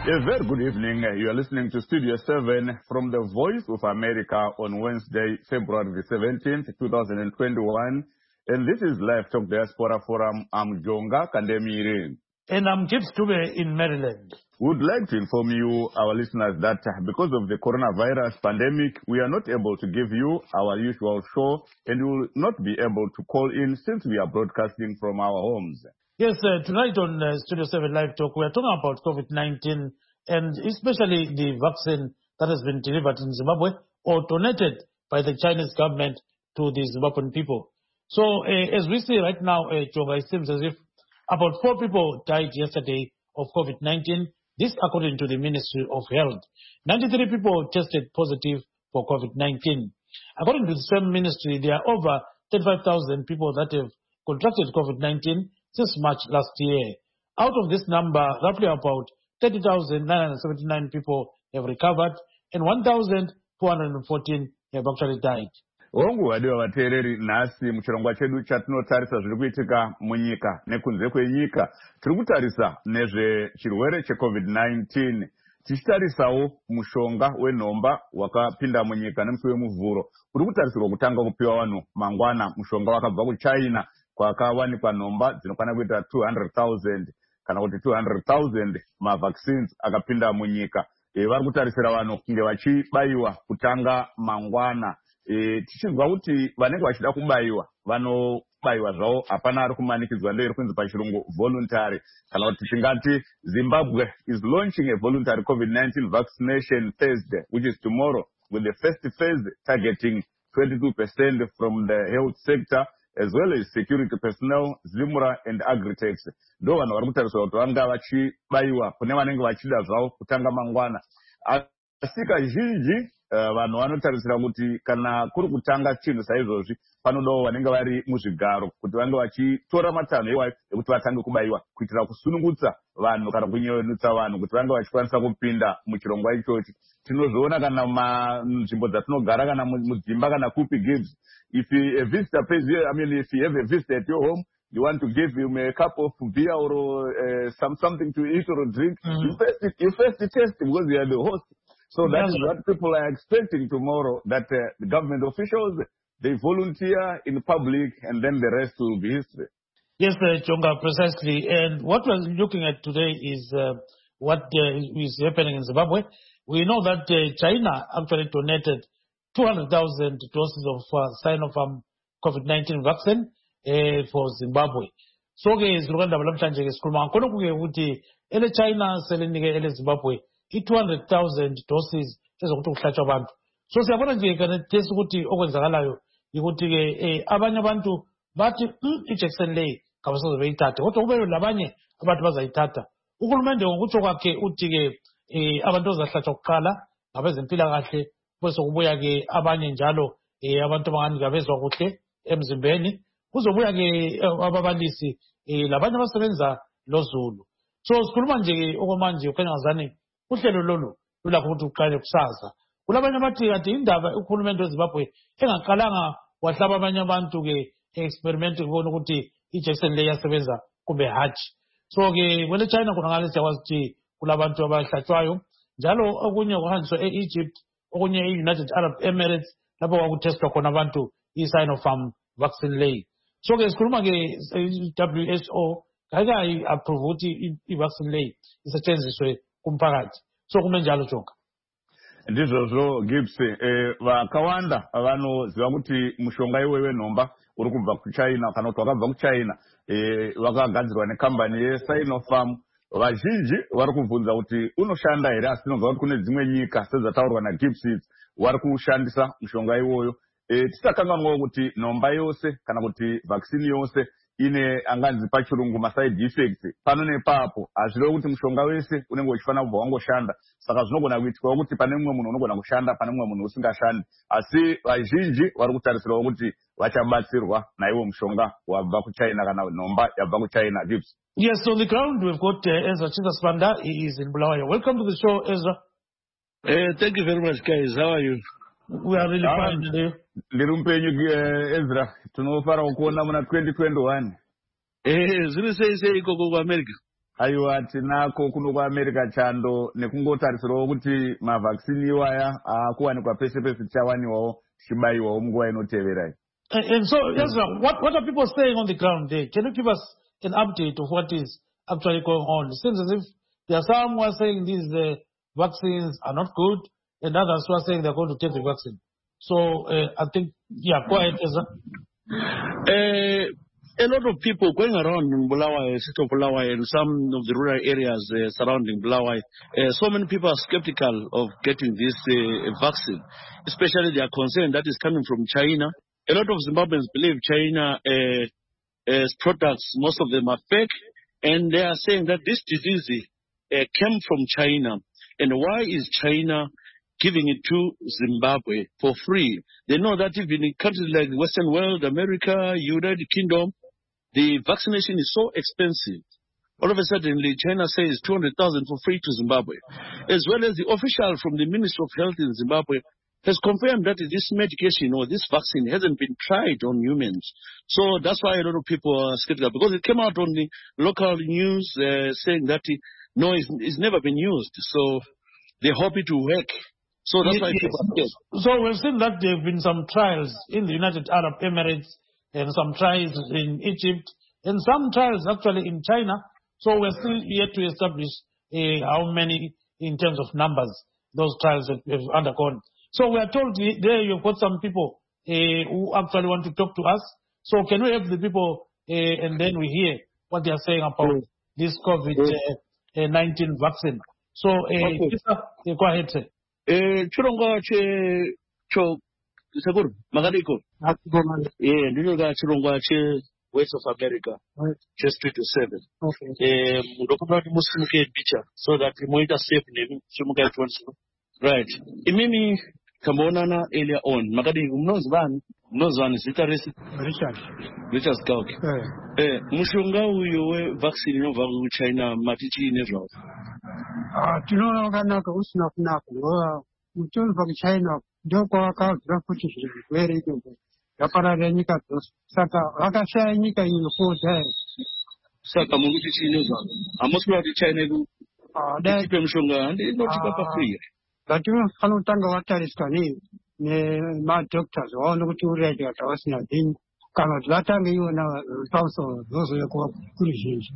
A very good evening. You are listening to Studio 7 from the Voice of America on Wednesday, February the 17th, 2021. And this is Live Talk Diaspora Forum. I'm Jonga Kandemire. And I'm Gibbs Tube in Maryland. We would like to inform you, our listeners, that because of the coronavirus pandemic, we are not able to give you our usual show, and we will not be able to call in since we are broadcasting from our homes. Yes, tonight on Studio 7 Live Talk, we are talking about COVID-19 and especially the vaccine that has been delivered in Zimbabwe or donated by the Chinese government to the Zimbabwean people. So as we see right now, Jonga, it seems as if about 4 people died yesterday of COVID-19. This according to the Ministry of Health. 93 people tested positive for COVID-19. According to the same ministry, there are over 35,000 people that have contracted COVID-19 since March last year. Out of this number, roughly about 30,979 people have recovered and 1,414 have actually died. Ongu wadiwa watereri nasi muchirongwa chedu chatinotarisa zviri kuitika munyika nekunze kwenyika. Tiri kutarisa nezve chirwere cheCovid-19. Tichitarisawo mushonga wenhomba wakapinda munyika nemusi wemuvhuro. Uri kutarisirwa kutanga kupiwa vanhu mangwana. Mushonga wakabva kuChina kwakawanikwa nhomba dzinokwana kuita 200,000 kana kuti 200,000 mavaccines akapinda munyika. Vari kutarisira vanhu kunge vachibayiwa kutanga mangwana. Tichizwa kuti vanenge vachida kubayiwa vanobayiwa zvavo, hapana ari kumanikidzwa, ndoiri kunzi pachirungu voluntary. Kana kuti tingati Zimbabwe is launching a voluntary COVID-19 vaccination Thursday, which is tomorrow, with the first phase targeting 22% from the health sector as well as security personnel, Zimura and Agritech. Ndo vanhu vari kutariswa kuti vanga vachibayiwa kune vanenge vachida zvavo kutanga mangwana. Asi kazhinji vanhu vanotarisira kuti kana kuri kutanga chinhu saizvozvi panodawo vanenge vari muzvigaro kuti vange vachitora matanho iwayo ekuti vatange kubayiwa kuitira kusunungutsa vanhu kana kunyevenutsa vanhu kuti vange vachikwanisa kupinda muchirongwa ichochi. Tinozviona kana munzvimbo dzatinogara kana mudzimba kana kupi Gibbs. If a visitor pays you, if you have a visitor at your home, you want to give him a cup of beer or something to eat or drink, you first test because you are the host. So that is what people are expecting tomorrow, that the government officials, they volunteer in public and then the rest will be history. Yes, Jonga, precisely. And what we're looking at today is what is happening in Zimbabwe. We know that China actually donated 200,000 doses of Sinopharm COVID-19 vaccine for Zimbabwe. So, Rwanda Balamchanje Skulma, Konokuti, Ele China selling Ele Zimbabwe. 200,000 doses ezokuhlatshwa abantu. So siyabona nje kana test ukuthi okwenzakalayo ukuthi ke abanye abantu bathi injection le kabasoze beyithathe kodwa kube labanye abantu bazayithatha. Uhulumende ngokutsho kwakhe uthi ke abantu bazahlatshwa kuqala ngabezempilakahle bese kubuya ke abanye njalo abantu abangani ngabezwa kuhle emzimbeni kuzobuya ke ababalisi labanye abasebenza loZulu. So sikhuluma nje okwamanje ukhanya ngazani uhlelo lolu lulakho ukuthi uqale kusasa. Kulabanye abathi kanti indaba uhulumende weZimbabwe engaqalanga wahlaba abanye abantu ke experiment kubona ukuthi injection le yasebenza kumbe hatshi. So ke kwele China kunangale siyakwazi ukuthi kulabantu abahlatshwayo njalo okunye kuhanjiswa eEgypt, okunye eUnited Arab Emirates lapho kwakutestwa khona abantu iSinopharm vaccine le. So ke sikhuluma ke WHO kayikayi approve ukuthi ivaccine le isetshenziswe kumphakathi. So kumenjalo Jonga. Ndizvozvo Gibbs, vakawanda vanoziva kuti mushonga iwewe nhomba uri kubva kuChina kana kuti wakabva kuChina wakagadzirwa nekambani yeSinopharm. Vazhinji vari kubvunza kuti unoshanda here, asi tinobva kuti kune dzimwe nyika sedzataurwa naGibbs vari kushandisa mushonga iwoyo. Tisakanganwawo kuti nhomba yose kana kuti vaccine yose ine anganzi pachirungu maside effects pano nepapo. Hazvirevo kuti mushonga wese unenge uchifanira kubva wangoshanda. Saka zvinogona kuitikwawo kuti pane mumwe munhu unogona kushanda pane mumwe munhu usingashandi. Asi vazhinji vari kutarisirawo kuti vachabatsirwa naiwo mushonga wabva kuChina kana nhomba yabva kuChina. Gibbs. Yes, on the ground we've got Ezra Chisaswanda. He is in Bulawayo. Welcome to the show, Ezra. Thank you very much, guys. How are you? We are really fine today. Lirumpenyu Ezra, tunofara kuona muna 2021. Zvinosei ikoko kuAmerica? aiwa tinako kuno kuAmerica chando nekungotarisirawo kuti mavhaccine iwaya akuwanikwa pese pese tichawaniwawo tichibaiwawo munguva inoteverai. And so, Ezra, what are people saying on the ground there? Can you give us an update of what is actually going on? It seems as if there are some who are saying these vaccines are not good, and others who are saying they're going to take the vaccine. So, I think, go ahead, Ezra. A lot of people going around in Bulawayo, city of Bulawayo, and some of the rural areas surrounding Bulawayo, so many people are skeptical of getting this vaccine. Especially they are concerned that is coming from China. A lot of Zimbabweans believe China's products, most of them are fake, and they are saying that this disease came from China. And why is China giving it to Zimbabwe for free? They know that even in countries like the Western world, America, United Kingdom, the vaccination is so expensive. All of a sudden, China says 200,000 for free to Zimbabwe. As well as the official from the Ministry of Health in Zimbabwe has confirmed that this medication or this vaccine hasn't been tried on humans. So that's why a lot of people are skeptical, because it came out on the local news saying that no, it's never been used. So they hope it will work. So that's why people are scared. So we've seen that there have been some trials in the United Arab Emirates and some trials in Egypt and some trials actually in China. So we're still yet to establish how many in terms of numbers those trials have undergone. So we are told there you've got some people who actually want to talk to us. So can we help the people and then we hear what they are saying about this COVID-19 vaccine? So go ahead, sir. Chirongwa cho Sekuru Magadiko. Ndinoga chirongwa che West of America. Just 3 to 7. Okay. Ndokubra kuti musimuke picha so that moita safe name simuka at right. Imimi kamonana earlier on. Magadi mnozvani zita resi Richard Skauke. Mushonga uyo we vaccine inobva kuChina matichi nezvawo. Tinoona wakanaka usina kunaka ngoba mutunhu pakuchina ndoko wakabvira kuti zvirwere izvozvo zvapararira nyika dzose, saka vakashaya nyika inokoda. Saka mukuti chine zvavo hamusi kuti China ipe mushonga ndinotipa pafree. Vatinofanira kutanga vatariswa nemadoctors vaone kuti uright kana vasina dini, kana kuti vatange iwona pamusoro zvozoyekuva kuri zhinji.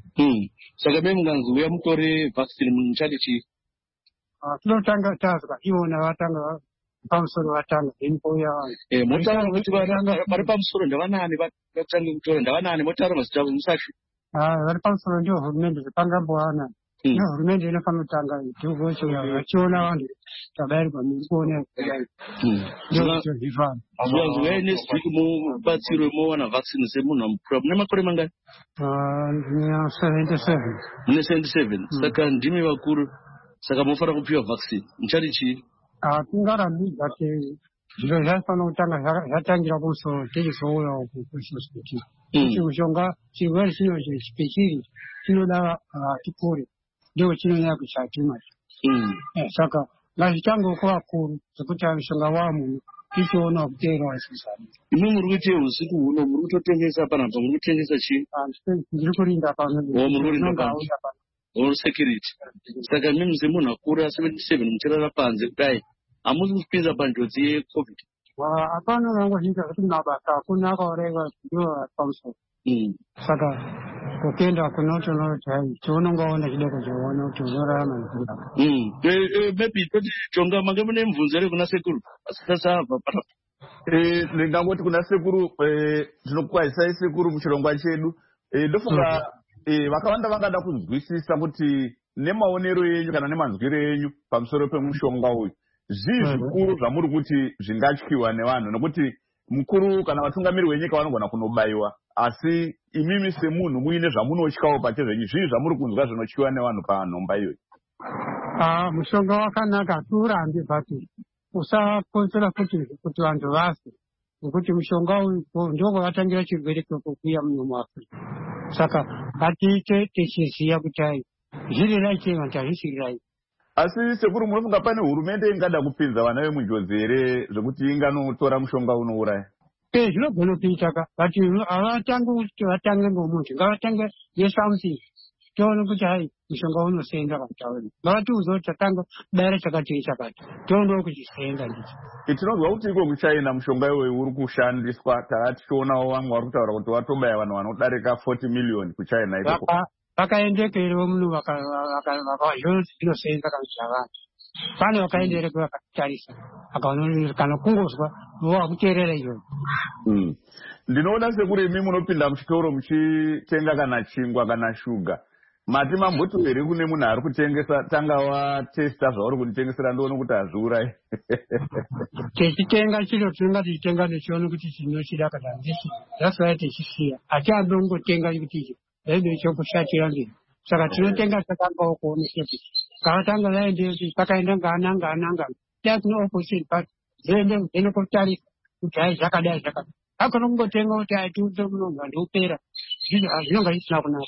Saka memunganzi uya mutore vaccine muchati chii? Tinotanga tazwa iwona vatanga pamusoro vatanga then pouya motanga kuti vari pamusoro ndavanani vatange kutora ndavanani motaura mazita avo musati? Vari pamusoro ndio hurumende zvapangambowana. Hurumende inofanira kutanga idhugocho vachiona vanhu tabairwa kuona zuva nezviki mubatsiro mowana vaccine semunhu amukura mune makore mangani? 77. Mune 77. Saka ndimi vakuru, saka mofanira kupiwa vaccine muchati chii? Tingarambi kuti zviro zvinofanira kutanga zvatangira kumusoro tichizouyawo kukushosikuti kuti mushonga chirwere chinochi chipechiri chinoda tikure ndio chinonyanya kuchatima. Saka ngazvitange kuvakuru zvekuti mushonga wamunhu tichiona kuteera wasisana. Imi muri kuite usiku huno muri kutotengesa panapa, muri kutengesa chii? Ndiri kurinda pano. Muri kurinda pano. Or security. Saka mimi semunhu akura 77 muchirara panze kudai hamusi kupinza panjodzi yeCovid. Hapana vangozviita kuti mabasa hakuna akaoreva ndio pamusoro. Saka kuenda kunotonoti hai chounongaona chidoko choona kuti unorarama nzira. Maybe toti chonga mange mune mubvunzo ere kuna sekuru asasabva panapa. Ndingangoti kuna sekuru tinokukwazisai sekuru muchirongwa chedu ndofunga vakawanda vangada kuzwisisa kuti nemaonero enyu kana nemanzwiro enyu pamusoro pemushonga uyu zvii zvikuru zvamuri kuti zvingatyiwa nevanhu, nokuti mukuru kana vatungamiri venyika vanogona kunobaiwa, asi imimi semunhu muine zvamunotyawo pachezvenyu, zvii zvamuri kunzwa zvinotyiwa nevanhu panhomba iyoyi? Mushonga wakanaka, hatiurambi bhati usakonzera kuti vanhu vafe, nekuti mushonga uyu ndio kwavatangira chirwere chokukuya muno muAfrica. Saka ngatiite tichiziya kuti hai zvirirai chema tazvisirirai. Asi sekuru munofunga pane hurumende ingada kupinza vana vemunjodzi here zvekuti inganotora mushonga unouraya? Zvinogona kuita bati havatange kuti vatange ngomunhu, ngavatange nesomething tione kuti hai mushonga unosenza kautauri ngavatiudze kuti tatanga bayira chakati chakati tionewo kuchisenza ndicho. Tinozwa kuti iko kuchina mushonga iwoyu uri kushandiswa. Tichionawo vamwe vari kutaura kuti watobaya vanhu vanodarika 40 million kuchina ikoko. Vakaendekerewo munhu zvinosenza kana zvavana pane vakaendereko vakatarisa vakaona kana kungozwa vakuteerera izvozvo. Ndinoona sekuri imi munopinda muchitoro muchitenga kana chingwa kana shuga. Mati mamboto here kune munhu ari kutengesa tanga watesta zvauri kunditengesera ndoona kuti hazviurai. Tichitenga chiro tinonga tichitenga nechiona kuti chinochida kana ndichi zvasvaya tichisiya hatiambi kungotenga kuti zvaide chokushatira ndini saka tinotenga takangawo kuonesa kuti kavatanga vaende pakaenda ngana tasino opposite party zviende kotarisa kuti hai zvakadai zvakadai akona kungotenga kuti atiudze munonga ndiupera zvinonga zvisina kunaka.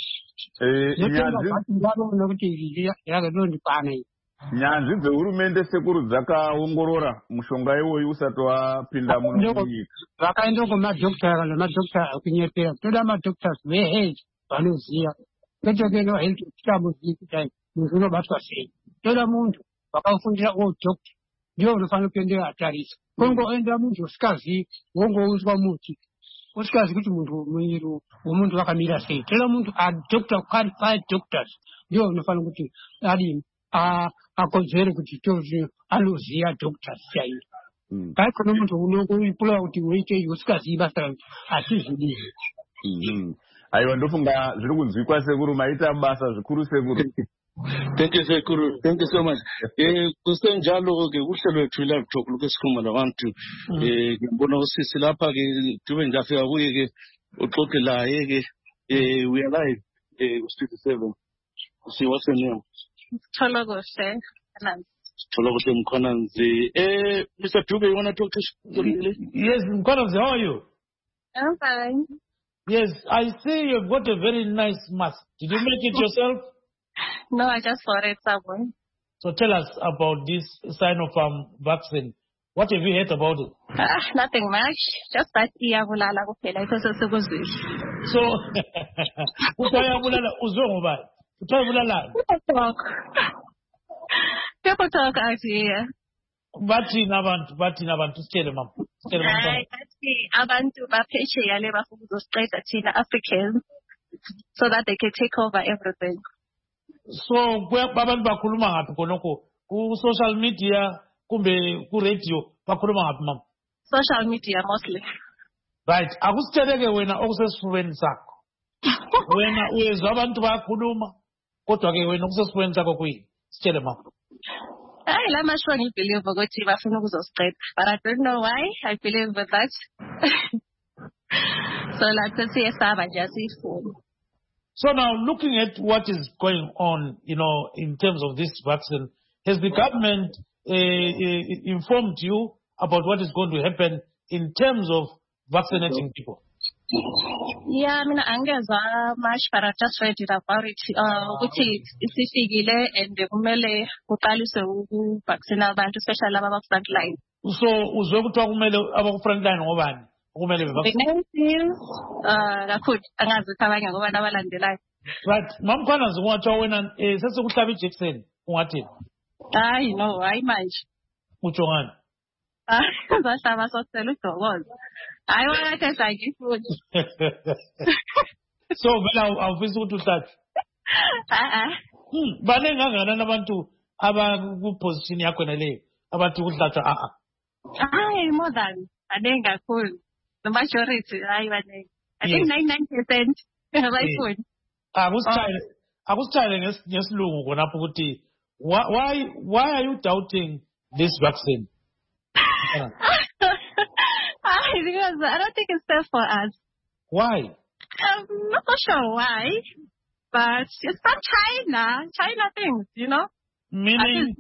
Nekuti yakadondipana iyi nyanzvi dzehurumende sekuru dzakaongorora mushonga iwoyu usati wapinda munyika. Vakaenda kumadhokita kana madhokita akunyepera toda madhokitas vehealth vanoziya kwetokuenda health titamuzivi kuti muntu unobatwa sei. Toda muntu wakafundira odhokita ndiwo unofanira kuendera atarisa. Kongoenda muntu usikazivi wongouswa muti usikazi kuti muntu mwiri womuntu wakamira sei. Toda muntu adhokita qualified doctors ndiwo unofanira kuti adini akodzere kuti anoziya doctors chaivo. Kaikona muntu unongoipula kuti uite usikazivi basa rake hatizvidivi. Aiwa ndofunga zviri kunzwikwa sekuru maita basa zvikuru sekuru. Thank you, Sekuru. Thank you so much. Kusenjalo ke uhlelo lwethu live talk lokusikhuluma labantu ngibona usisi lapha ke tube ngafika kuye ke uxoxe laye ke we are live ku 67. See what's your name? Tologoshe. Tologoshe Mkhonanzi. Mr. Dube, you want to talk to us? Yes, Mkhonanzi, how are you? I'm fine. Yes, I see you've got a very nice mask. Did you make it yourself? No, I just ordered someone. So tell us about this Sinopharm vaccine. What have you heard about it? Nothing much. Just that iyabulala kuphela because sekuzwile. So, utayabulala uzongubani? Utayabulala. People talk out here. Bathini abantu sitshele mama. Sitshele mama. Athi abantu baphesheya le bafuna ukuzosiqeda thina Africans so that they can take over everything. So abantu bakhuluma ngaphi khonokho ku social media kumbe ku radio bakhuluma ngaphi mama? Social media mostly. Right, akusitsheleke wena okusesifubeni sakho. Wena uyezwa abantu bakhuluma kodwa ke wena okusesifubeni sakho kuyini? Sitshele mama. La masho ngibelieve ukuthi bafuna ukuzosiqeda, but I don't know why I believe with that. So let's see esaba nje asifuni. So now, looking at what is going on, in terms of this vaccine, has the government informed you about what is going to happen in terms of vaccinating people? Yeah, I mean, angeza much, but I just read it about it. Ukuthi isifikile and kumele kuqaliswe ukuvaccine abantu, especially aba frontline. So uzwe kuthiwa kumele aba frontline ngobani? Kumele kakhulu angazi ukuthi abanye ngobani abalandelayo. Right, Mkhonanzi ungathiwa wena sesikuhlaba ijekiseni ungathini? Hayi no, hayi manje. Utsho ngani? Zahlaba sokucela udokoza. Hayi wakathe sayifuni. So vele awufisi ukuthi uhlatshwe? Baningi kangakanani abantu abakuposition yakho naleyo abathi ukuhlatshwa Hayi more than baningi kakhulu. The majority hayi baningi. I think 99% abayifuni. Akusitshayele ngesilungu khonapho ukuthi why are you doubting this vaccine? Because I don't think it's safe for us. Why? I'm not so sure why, but it's from China things, Meaning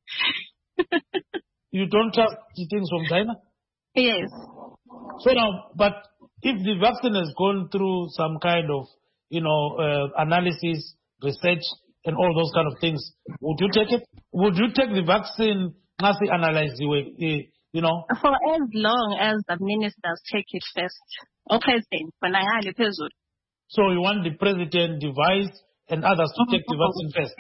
you don't trust the things from China? Yes. So now, but if the vaccine has gone through some kind of, analysis, research, and all those kind of things, would you take it? Would you take the vaccine, analyze the way, For as long as the ministers take it first. Okay, then, when I had it. So you want the president device and others to take the vaccine first.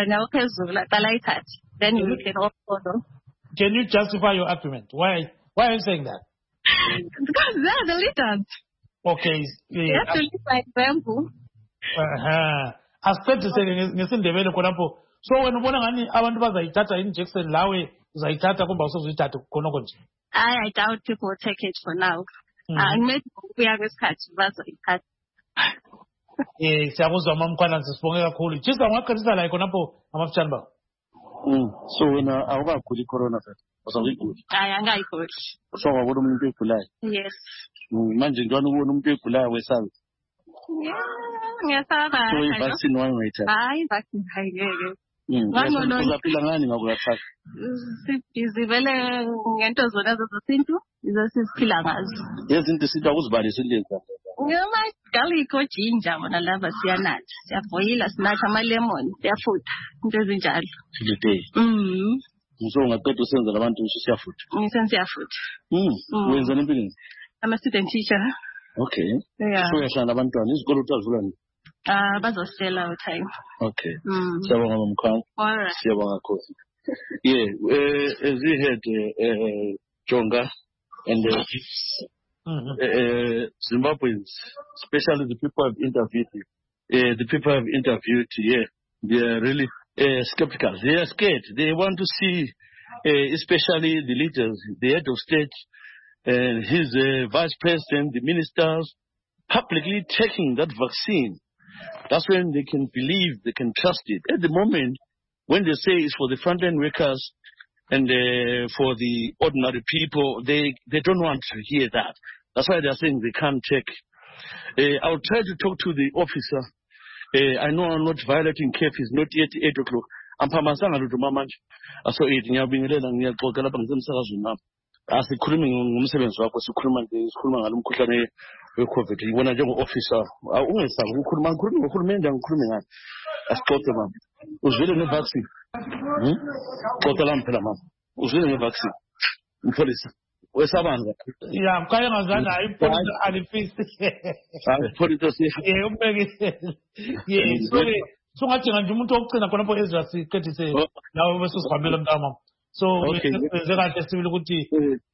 Then you can also. Can you justify your argument? Why are you saying that? Because they are the leaders. Okay. You have to live by example. Aspect ngesindebele khonapho. So when ubona ngani abantu bazayithatha injection lawe uzayithatha kumba usozuyithatha khonoko nje. I doubt people will take it for now. Maybe we have isikhathi bazoyithatha. Siyakuzwa mamkhwana sisibonge kakhulu. Chisa ngakhathisa la khonapho amafutshane ba. So wena awukaguli corona futhi. Usawuyiguli. Angayiguli. So wabona umuntu egulayo. Yes. Manje ngiyona ubona umuntu egulayo wesabe. Ngiyasaba. So i-vaccine wayithatha. Hayi vaccine hayeke. Uzaphila ngani ngakuyathatha? Sizivele ngento zona zesintu izosiphila ngazo. Yezinto isintu akuzibalisi lezi. Ngoma garlic ginger wona lava siyanatha. Siyavoyila sinatha ama-lemon, siyafutha. Into ezinjalo. Today. So ungaqeda usenza labantu siyafutha. Siyafutha. Wenza empilweni? I'm a student teacher. Okay. Yeah. So uyahlala abantwana izikolo utazula nini? Bazosela time. Okay. Siyabonga mamkhwana. All right. Siyabonga Nkosi. Yeah, as we had Jonga and Zimbabweans, especially the people I've interviewed, they are really skeptical. They are scared. They want to see, especially the leaders, the head of state, his vice president, the ministers, publicly taking that vaccine. That's when they can believe, they can trust it. At the moment, when they say it's for the frontline workers and for the ordinary people, they don't want to hear that. That's why they're saying they can't take. I'll try to talk to the officer. I know I'm not violating CAF. It's not yet 8 o'clock. I'm pamasanga to mamanje. So 8 ngiyabingelela ngiyaxoxa lapha ngisemsakazweni nami. Asikhulumi ngomsebenzi wakho sikhuluma ngalo mkhuhlane we-COVID. Yibona njengo-officer ungesabi ukukhuluma ngohulumende ngikhulume ngani. Asixoxe mama. Uzwile ngevaccine? Xoxa la mphela mama. Uzwile ngevaccine? Mpolisa. Wesabanga. Yeah, mkhaya ngazana ipholisa alifisi. Pholisa si. Umbekisela. So ngathi nje umuntu okugcina khonapho Ezra siqedise nawe bese sihambela mntama. So wenze kahle sibili ukuthi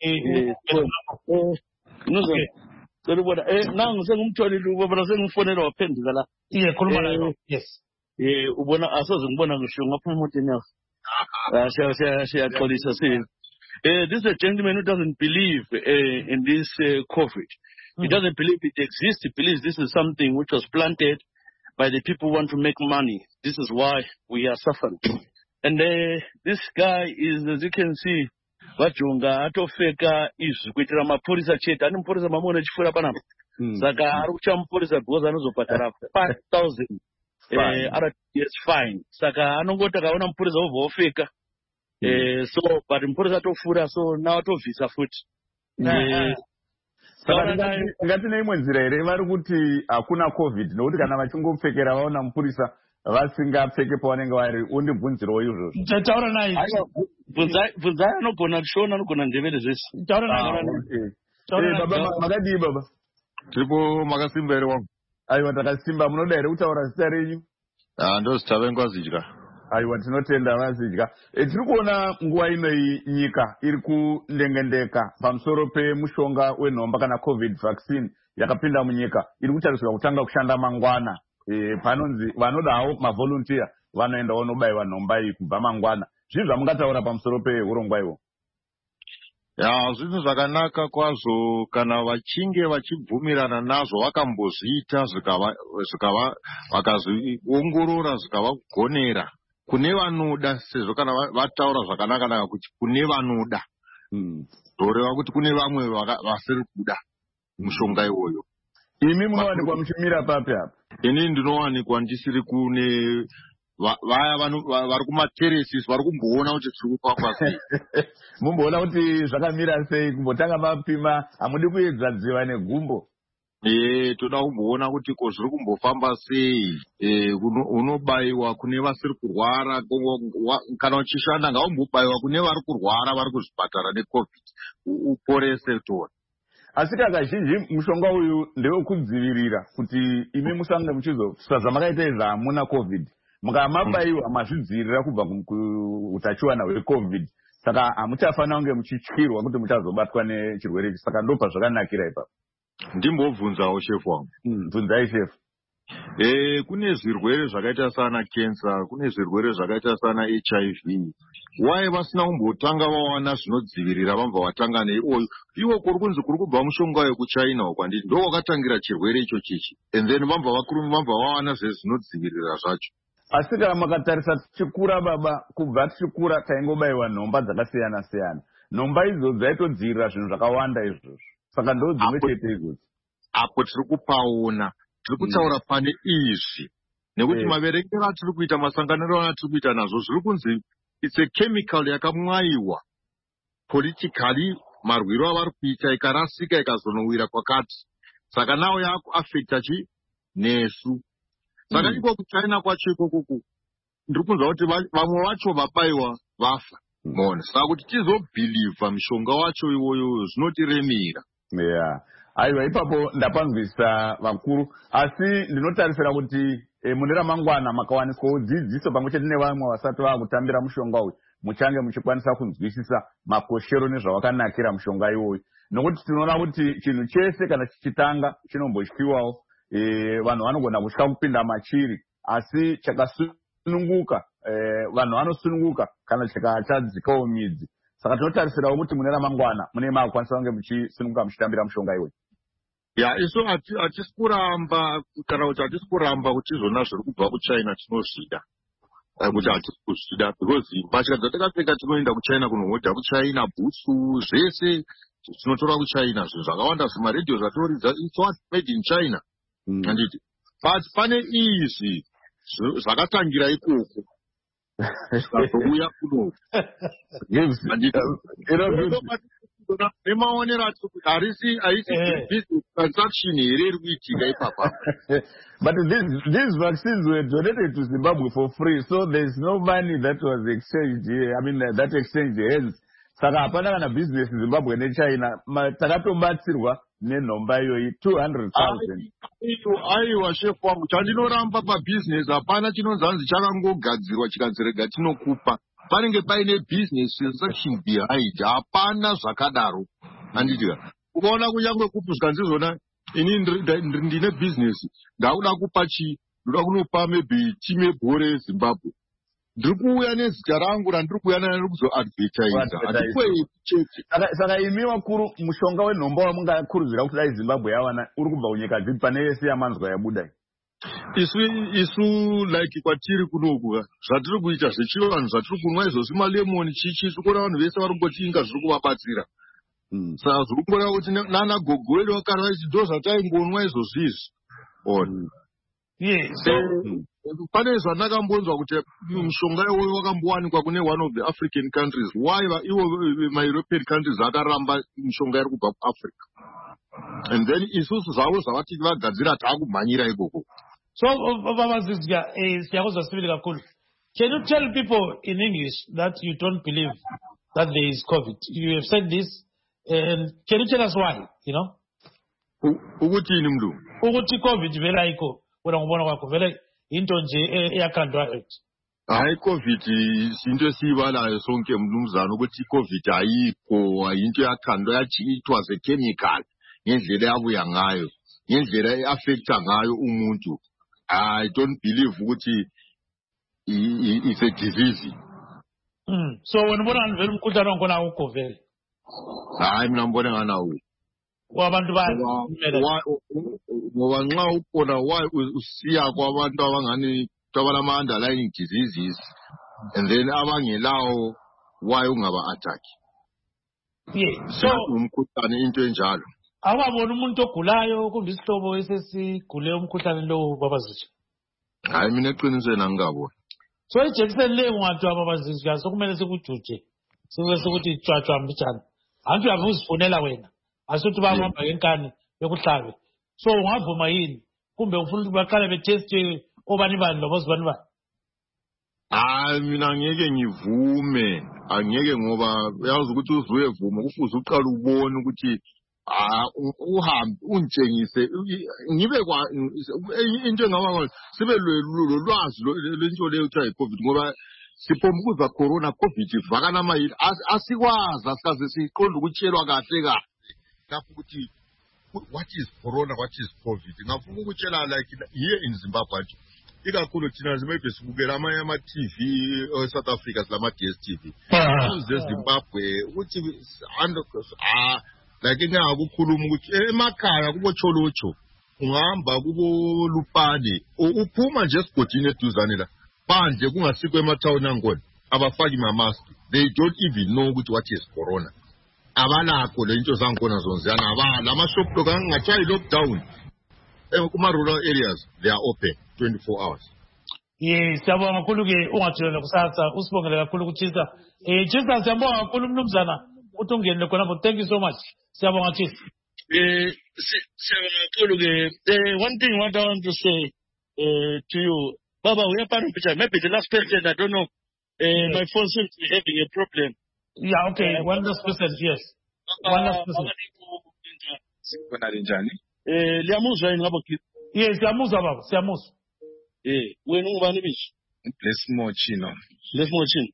Ngizobona nangu sengumtholile ubona sengifonela waphenduka la. Khuluma la. Yes. Ubona asoze ngibona ngisho ngapha emotweni yakho. Siyaxolisa sini. This is a gentleman who doesn't believe in this COVID. He doesn't believe it exists. He believes this is something which was planted by the people who want to make money. This is why we are suffering. And this guy is, as you can see, Vajunga, atofeka izwi kuitira mapurisa chete. Ani mapurisa mamona chifura panapa. Saka arucha mapurisa because anozopatara 5,000 RTS fine. Saka anongota kaona mapurisa ofeka. So but mapurisa atofura so now atovisa futi. Ngati neimwe nzira here vari kuti hakuna COVID nokuti kana vachingopfekera vaona mapurisa vasingapfeke pavanenge vari undibvunzirewo izvozvo. Taura naye. Bvunzai anogona kushona anogona ndevere zvese. Taura naye. Baba makadii baba? Tiripo makasimba here wangu. Aiwa takasimba. Munoda here kutaura zita renyu? Ndozita vengu Vazidya. Aiwa tinotenda Vazidya. Tiri kuona nguva inoi nyika iri kundengendeka pamusoro pemushonga wenhomba kana COVID vaccine yakapinda munyika. Iri kutarisirwa kutanga kushanda mangwana. Panonzi vanodawo mavolunteer vanoendawo nobayiwa nhomba iyi kubva mangwana. Zvinhu zvamungataura pamusoro peurongwa iwo? Zvinhu zvakanaka kwazvo kana vachinge vachibvumirana nazvo vakambozviita vakazoongorora zvikavagonera kune vanoda, sezvo kana vataura zvakanaka kuti kune vanoda, zvoreva kuti kune vamwe vasiri kuda mushonga iwoyo. Imi munowanikwa muchimira papi apa? Ini ndinowanikwa ndisiri kune vaya vari kumateresi vari kumboona kuti tiri kufamba sei. Mumboona kuti zvakamira sei, kumbotanga mapima, hamudi kuedza dziva negumbo? Toda kumboona kuti ko zviri kumbofamba sei. Unobayiwa kune vasiri kurwara, kana uchishanda ngaumbobayiwa kune vari kurwara vari kuzvipatara neCOVID uporese tona. asika kazhinji mushonga uyu ndewekudzivirira kuti imi musange muchizofa zvamakaita izvi hamuna covid mukamabaiwa mazvidzivirira kubva kuutachiwana hwecovid saka hamuchafanira kunge muchityirwa kuti muchazobatwa nechirwere ichi saka ndopa zvakanakira ipapo. Ndimbobvunzawo shefu wangu. Bvunzai shefu. Kune zvirwere zvakaita sana cancer, kune zvirwere zvakaita sana HIV. Why vasina kumbotanga vawana zvinodzivirira vambva vatanga neiwoyo? Iwo kuri kunzi kuri kubva mushonga wekuchina kwanditi ndo wakatangira chirwere icho chichi. And then vambva vawana zvinodzivirira zvacho. Asi kana makatarisa tichikura baba, kubva tichikura taingobaiwa nhomba dzakasiyana siyana. Nhomba idzo dzaitodzivirira zvinhu zvakawanda izvozvo. Saka ndo dzimwe chete idzodzo. Apo tiri kupaona, tiri kutaura pane izvi. Nekuti maverengero atiri kuita, masanganiro atiri kuita nazvo zviri kunzi it's a chemical yakamwaiwa politically, marwiro avari kuita ikarasika ikazonowira kwakati. Saka nawo yakuafecta chi nesu. Saka iko kuchina kwacho ikoko ndiri kunzwa kuti vamwe vacho vabaiwa vafa. Mona saka kuti tizobhilivha mushonga wacho iwoyo zvinotiremera. Yeah. Aiwa ipapo ndapanzwisa vakuru, asi ndinotarisira kuti mune ramangwana makawaniswawo dzidziso pamwe chete nevamwe vasati vakutambira mushonga uyu muchange muchikwanisa kunzwisisa makoshero nezvawakanakira mushonga iwoyu. Nokuti tinoona kuti chinhu chese kana chichitanga chinombotyiwawo, vanhu vanogona kutya kupinda machiri, asi chakasununguka vanhu vanosununguka kana chikachadzikawo midzi. Saka tinotarisirawo kuti mune ramangwana mune makwanisa kunge muchisununguka muchitambira mushonga iwoyu. Ya, isu hatisi kuramba kana kuti hatisi kuramba kuti zvona zviri kubva kuchina tinozvida. Kuti hatisi kuzvida because mbatya dzatakapfeka tinoenda kuchina kunohodha kuchina, bhutsu zvese tinotora kuchina, zvinhu zvakawanda zvemaredhiyo zvatoridza it's what made in China. Handiti. But pane izvi zvakatangira ikoko. Zvakauya kuno. Yes. Nemaonero haisi business transaction here iri kuitika ipapa. But these vaccines were donated to Zimbabwe for free, so there's no money that was exchanged here. I mean, that exchange hands. Saka hapana kana business Zimbabwe neChina, takatobatsirwa nenhomba iyoyi 200,000. Aiwa shefu wangu, chandinoramba pabusiness hapana chinonzi hanzi chakangogadzirwa chikadzirega tinokupa. Panenge paine business transaction behind, hapana zvakadaro. Handidira. Ukaona kunyangwe kupuswa ndizvona, ini ndine business, ndakuda kupa ndoda kunopa maybe time bhore Zimbabwe. Ndiri kuuya nezita rangu randiri kuuya naro kuzoadvertisa. Hatikwei chete. Saka imi vakuru mushonga wenhomba wamungakurudzira kuti dai Zimbabwe yawana uri kubva kunyika dzipi pane yese yamanzwa yabuda. Isu like kwatiri kunoku zvatiri kuita zvechivanhu zvatiri kunwa izvozvi malemoni chichi tikuona vanhu vese vari kungotinga zviri kuvabatsira. Saka zviri kuona kuti nana gogo vedu vakara vaiti ndo zvataingonwa izvozvizvi. Pane zvandakambonzwa kuti mushonga iwoyo wakambowanikwa kune one of the African countries. Why iwo ma-European countries akaramba mushonga iri kubva kuAfrica? And then isusu zvavo zvavati vagadzira taakumhanyira ikoko. So, Baba Zizga, can you tell people in English that you don't believe that there is COVID? You have said this, and can you tell us why, you know? Ukutini mndu? Ukuti COVID vela iko, unakubona wako vela into nje yakandwa it. Hayi COVID into esiyibalayo sonke mnumzana ukuthi COVID ayikho, into yakandwa yachiitwa ze-chemical ngendlela yabuya ngayo, ngendlela e-affecta ngayo umuntu. I don't believe ukuthi it's a disease. So when ubona vele umkhuhlane wangona ukho vele. Hayi mina ngibona ngana u. Wabantu ngoba nxa ukona usiya kwabantu abangani tabalama underlying diseases and then abangelawo why ungaba attack. Yeah. So umkhuhlane into enjalo. Awabona umuntu ogulayo kumbe isihlobo esesigule umkhuhlane lo Baba Zizga. Hayi mina eqinisweni angikabona. So ijekiseni le ungathiwa Baba Zizga sokumele sikujuje. Siwese ukuthi icwacwa mbijana. Antu yabe uzifonela wena. Asuthi bahamba ngenkani yokuhlabe. So ungavuma yini? Kumbe ufuna ukuthi baqale betest obani bani lobozibani bani? Hayi mina ngeke ngivume. Angeke ngoba uyazi ukuthi uzuyevuma kufuze uqala ubone ukuthi uhambe ungitshengise ngibe into engaba sibe lolwazi lento leyo kuthiwa yi-COVID ngoba siphombuza corona COVID ivakana amayili asikwazi asikaze siqonde ukutshelwa kahle lapho ukuthi what is corona, what is COVID. Ngafuna ukutshela like here in Zimbabwe ikakhulu thina maybe sibukela amanye ama-TV South Africa silama-DSTV Zimbabwe ukuthi like engakukhuluma ukuthi emakhaya kubocholocho ungahamba kubo Lupane uphuma nje esigodini eduzane la phandle kungasikho emathawuni angkhona abafaki ma-mask. They don't even know ukuthi what is corona. Abalakho le into zankhona zonziyana abala ama-shop dog angathiwa i-lockdown kuma-rural areas they are open 24 hours. Siyabonga kakhulu ke ungathulele kusasa usibongele kakhulu kuTshisa. Tshisa siyabonga kakhulu mnumzana ukuthi ungenile khonapho. Thank you so much. Siyabonga Tshisa. Siyabonga kakhulu ke. One thing what I want to say to you, Baba, we are part of it. Maybe the last person, I don't know. My phone seems to be having a problem. Yeah, okay. One last person, yes. One last person. Liyamuzwa yini ngabo kithi? Yes, siyamuzwa baba, siyamuzwa. Wena ungubani bishi? Bless Mochino. Bless Mochino.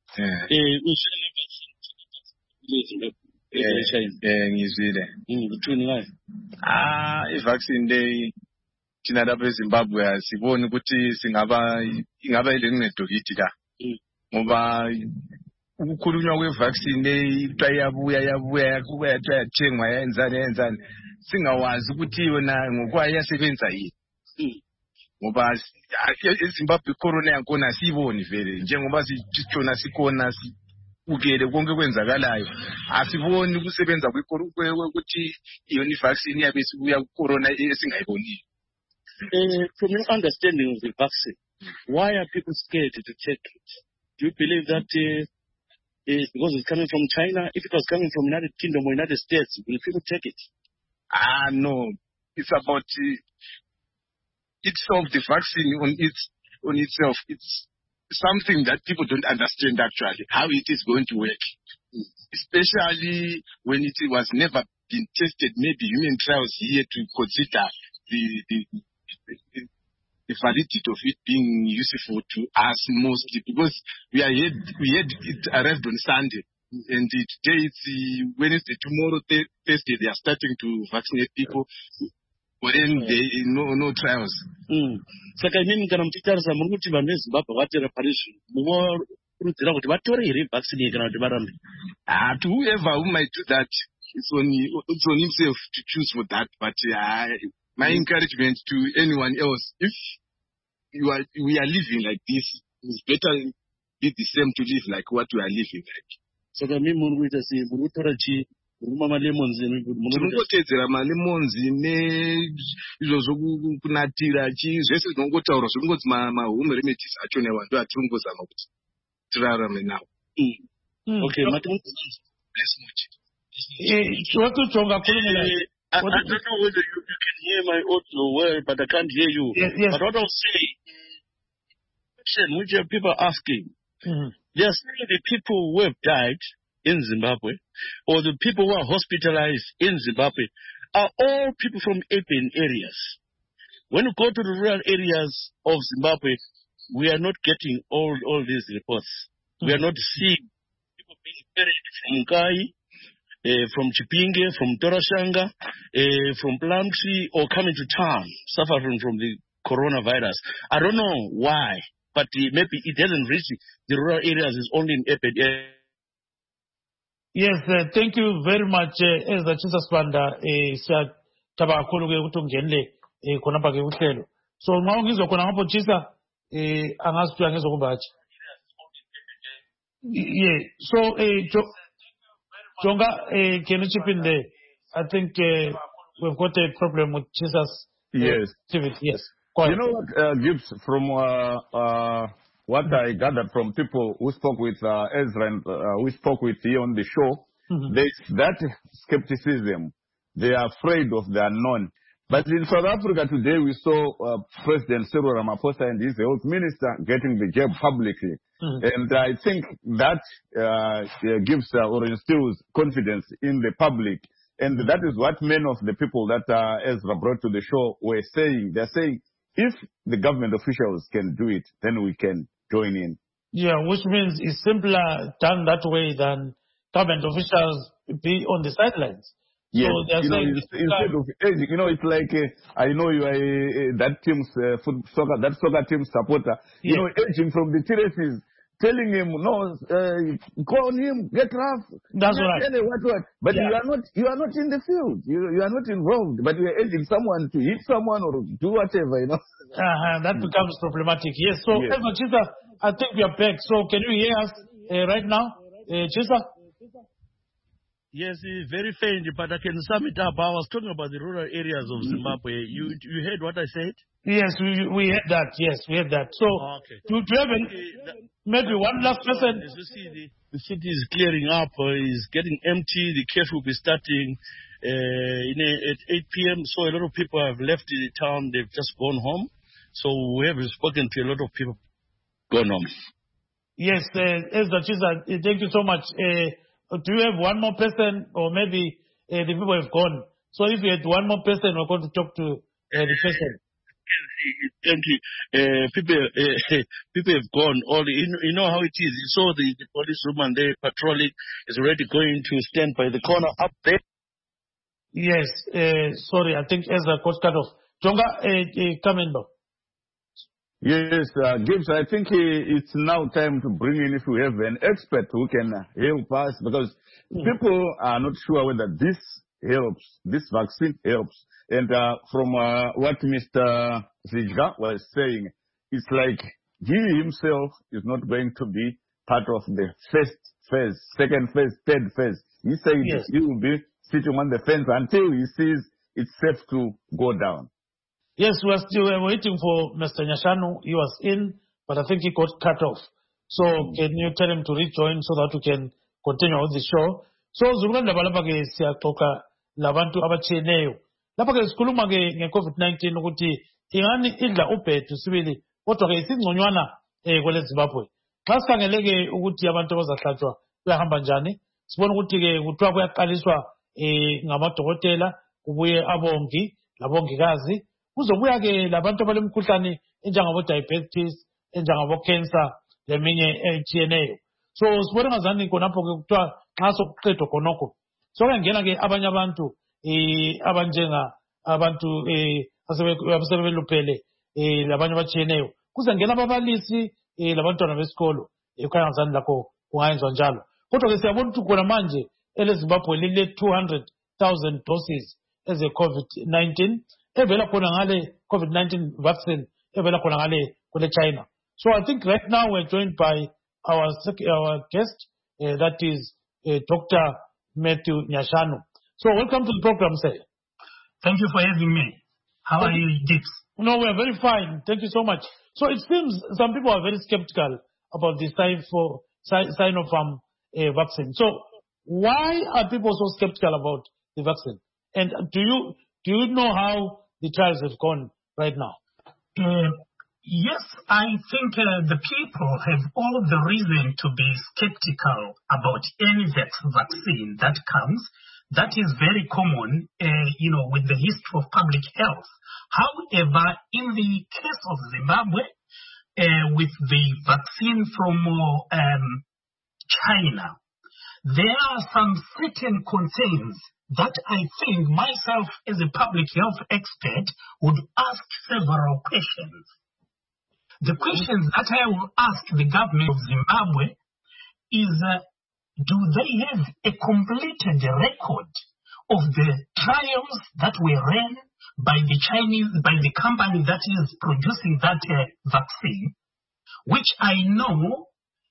Ngizwile. Uthini ngayo? I-vaccine day thina lapha eZimbabwe asiboni ukuthi ingaba ile ncedo kithi la. Ngoba ukukhulunywa kwe-vaccine day yabuya yathengwa yenzani singawazi ukuthi yona ngokwayo yasebenza yini. Ngoba eZimbabwe corona yakhona asiyiboni vele njengoba sitshona sikhona sibukele konke kwenzakalayo asiboni ukusebenza ukuthi yona i-vaccine yabe sibuya corona esingayiboniyo. From your understanding of the vaccine, why are people scared to take it? Do you believe that it's because it's coming from China? If it was coming from United Kingdom or United States, will people take it? No. It's about itself, the vaccine on itself. It's something that people don't understand actually, how it is going to work. Especially when it was never been tested, maybe human trials here to consider the validity of it being useful to us mostly, because we had it arrived on Sunday and today it's Wednesday. Tomorrow Thursday they are starting to vaccinate people, but then no trials. Saka imini kana mtitarisa muruti vanhu veZimbabwe vati reparation mukurudzira kuti vatore here vaccine kana kuti varambe. To whoever who might do that, it's on himself to choose for that, but my encouragement to anyone else, if we are living like this, it's better be the same to live like what we are living like. So that means we will say we will try mama lemons tinongotedzera malemons neizvozokunatira zvese zvinongotaura zvinongodzi mahome remedies acho nevantu atiringozama kuti tirarame nawo. Okay, I don't know whether you can hear my audio well, but I can't hear you. Yes. But what I'll say, which people are asking, there are still the people who have died in Zimbabwe, or the people who are hospitalized in Zimbabwe, are all people from urban areas. When you go to the rural areas of Zimbabwe, we are not getting all these reports. We are not seeing people being buried from Nkai, from Chipinge, from Torashanga, from Plumtree, or coming to town, suffering from the coronavirus. I don't know why, but maybe it hasn't reached the rural areas, it's only in urban areas. Yes, thank you very much. Ezra Tshisa Sibanda, siyataba kakhulu ke ukuthi ungenile khonapha ke uhlelo. So nxa ungizwa khona ngapho Tshisa, angazi ukuthi angezokumbathi. Yeah, so Jonga, can you chip in there? I think we've got a problem with Tshisa's activity. Yes. You know what, Gibbs, from what I gathered from people who spoke with Ezra and we spoke with here on the show, there's that skepticism. They are afraid of the unknown. But in South Africa today, we saw President Cyril Ramaphosa and his health minister getting the jab publicly. And I think that gives or instills confidence in the public And that is what many of the people that Ezra brought to the show were saying. They're saying, if the government officials can do it, then we can join in. Yeah, which means it's simpler done that way than government officials be on the sidelines. Yes, so they're saying instead of it's like I know you are that team's soccer team supporter. Yeah. Urging from the terraces, telling him no, go on him, get rough. That's right. What? But you are not in the field. You are not involved. But you are urging someone to hit someone or do whatever. That becomes problematic. Yes. So, yes. Chisa, I think we are back. So, can you hear us right now, Chisa? Yes, very faint, but I can sum it up. I was talking about the rural areas of Zimbabwe. You heard what I said? Yes, we heard that. Yes, we heard that. So, okay. Do you have maybe one last person? As you see, the city is clearing up, is getting empty. The cafe will be starting at 8 p.m. So a lot of people have left the town. They've just gone home. So we have spoken to a lot of people gone home. Yes, Ezra Chisa, thank you so much. Do you have one more person, or maybe the people have gone? So if you had one more person, we're going to talk to the person. Thank you. People have gone. You know how it is. You saw the policewoman there patrolling is already going to stand by the corner up there. Yes. Sorry, I think Ezra got cut off. Jonga, come in now. Yes, Gibbs, I think it's now time to bring in, if we have an expert who can help us, because people are not sure whether this helps, this vaccine helps. And from what Mr. Zijga was saying, it's like he himself is not going to be part of the first phase, second phase, third phase. He said he will be sitting on the fence until he sees it's safe to go down. Yes, we are still waiting for Mr. Nyashanu. He was in, but I think he got cut off. So can you tell him to rejoin so that we can continue with the show? So Zuranda balapake siyatoka labantu abacheneyo. Lapake sikhuluma ke nge-COVID-19 ukuthi ingani idla ubhedu sibili kodwa ke isingconywana kwele Zimbabwe. Xa sikhangeleke ukuthi abantu abazahlatshwa kuyahamba njani, sibona ukuthi ke kuthiwa kuyaqaliswa ngamadokotela, kubuye abongi labongikazi. Kuzobuya ke labantu abalemkhuhlane enjengabo diabetes, enjengabo cancer leminye etshiyeneyo. So sibona ngazani khonapho ke kuthiwa nxa sokuqedwa khonokho sokungena ke abanye abantu abanjenga abantu asebeluphele labanye abatshiyeneyo. Kuzengena ababalisi labantwana besikolo ekhaya ngazani lakho kungayenziwa njalo. Kodwa ke siyabona ukuthi khona manje eleZimbabwe lile 200,000 doses eze COVID-19 evela khona ngale COVID-19 vaccine evela khona ngale kule China. So I think right now we're joined by our guest, that is Dr. Matthew Nyashanu. So welcome to the program, sir. Thank you for having me. How are you, Gibbs? No, we are very fine. Thank you so much. So it seems some people are very skeptical about the Sinopharm vaccine. So why are people so skeptical about the vaccine? And do you know how the trials have gone right now? Yes, I think the people have all the reason to be skeptical about any vaccine that comes. That is very common, with the history of public health. However, in the case of Zimbabwe, with the vaccine from China, there are some certain concerns that I think myself as a public health expert would ask several questions. The questions that I will ask the government of Zimbabwe is, do they have a completed record of the trials that were run by the company that is producing that vaccine, which I know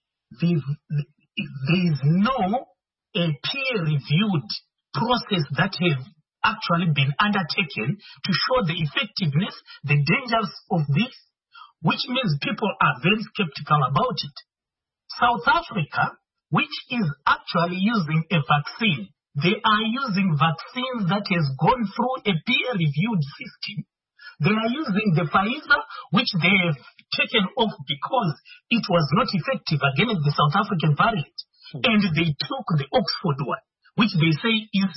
there is no peer-reviewed process that have actually been undertaken to show the effectiveness, the dangers of this, which means people are very skeptical about it. South Africa, which is actually using a vaccine, they are using vaccines that has gone through a peer-reviewed system. They are using the Pfizer, which they have taken off because it was not effective against the South African variant. And they took the Oxford one, which they say is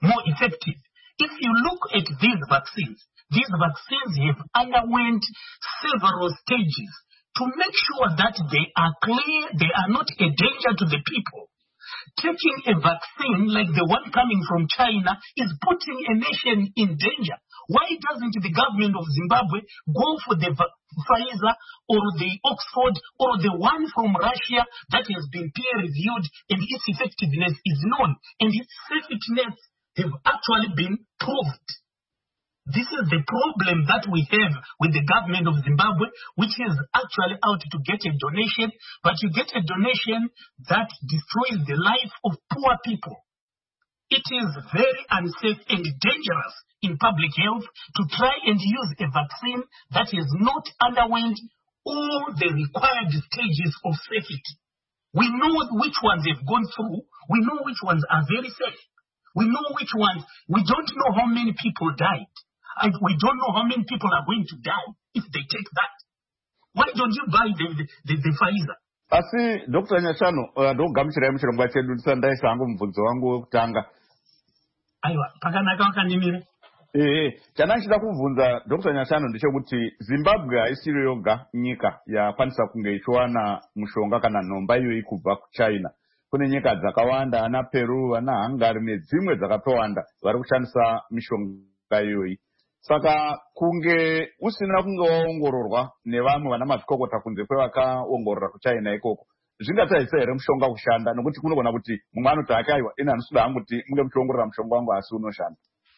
more effective. If you look at these vaccines have underwent several stages to make sure that they are clear, they are not a danger to the people. Taking a vaccine like the one coming from China is putting a nation in danger. Why doesn't the government of Zimbabwe go for the Pfizer or the Oxford or the one from Russia that has been peer-reviewed and its effectiveness is known and its safety have actually been proved? This is the problem that we have with the government of Zimbabwe, which is actually out to get a donation, but you get a donation that destroys the life of poor people. It is very unsafe and dangerous in public health to try and use a vaccine that has not underwent all the required stages of safety. We know which ones have gone through. We know which ones are very safe. We know which ones. We don't know how many people died. And we don't know how many people are going to die if they take that. Why don't you buy the Pfizer? Asi Dr. Nyashano ndogamuchira muchirongwa chedu ndisandaisa hangu mubvunzo wangu wekutanga. Aiwa, pakanaka wakanimira. Chanachida kubvunza Dr. Nyashano ndechekuti Zimbabwe haisiri yoga nyika yakwanisa kunge ichiwana mushonga kana nhomba iyoyi kubva kuChina. Kune nyika dzakawanda, ana Peru, ana Hungary nedzimwe dzakatowanda vari kushandisa mishonga iyoyi. Saka kunge usina kunge waongororwa nevamwe vana mazvikokota kunze kwevakaongorora kuChina ikoko, zvingataisa here mushonga kushanda? Nokuti kunogona kuti mumwe anoti akaiwa ina ndinoda hangu kuti munge muchiongorora mushonga wangu asi unoshanda.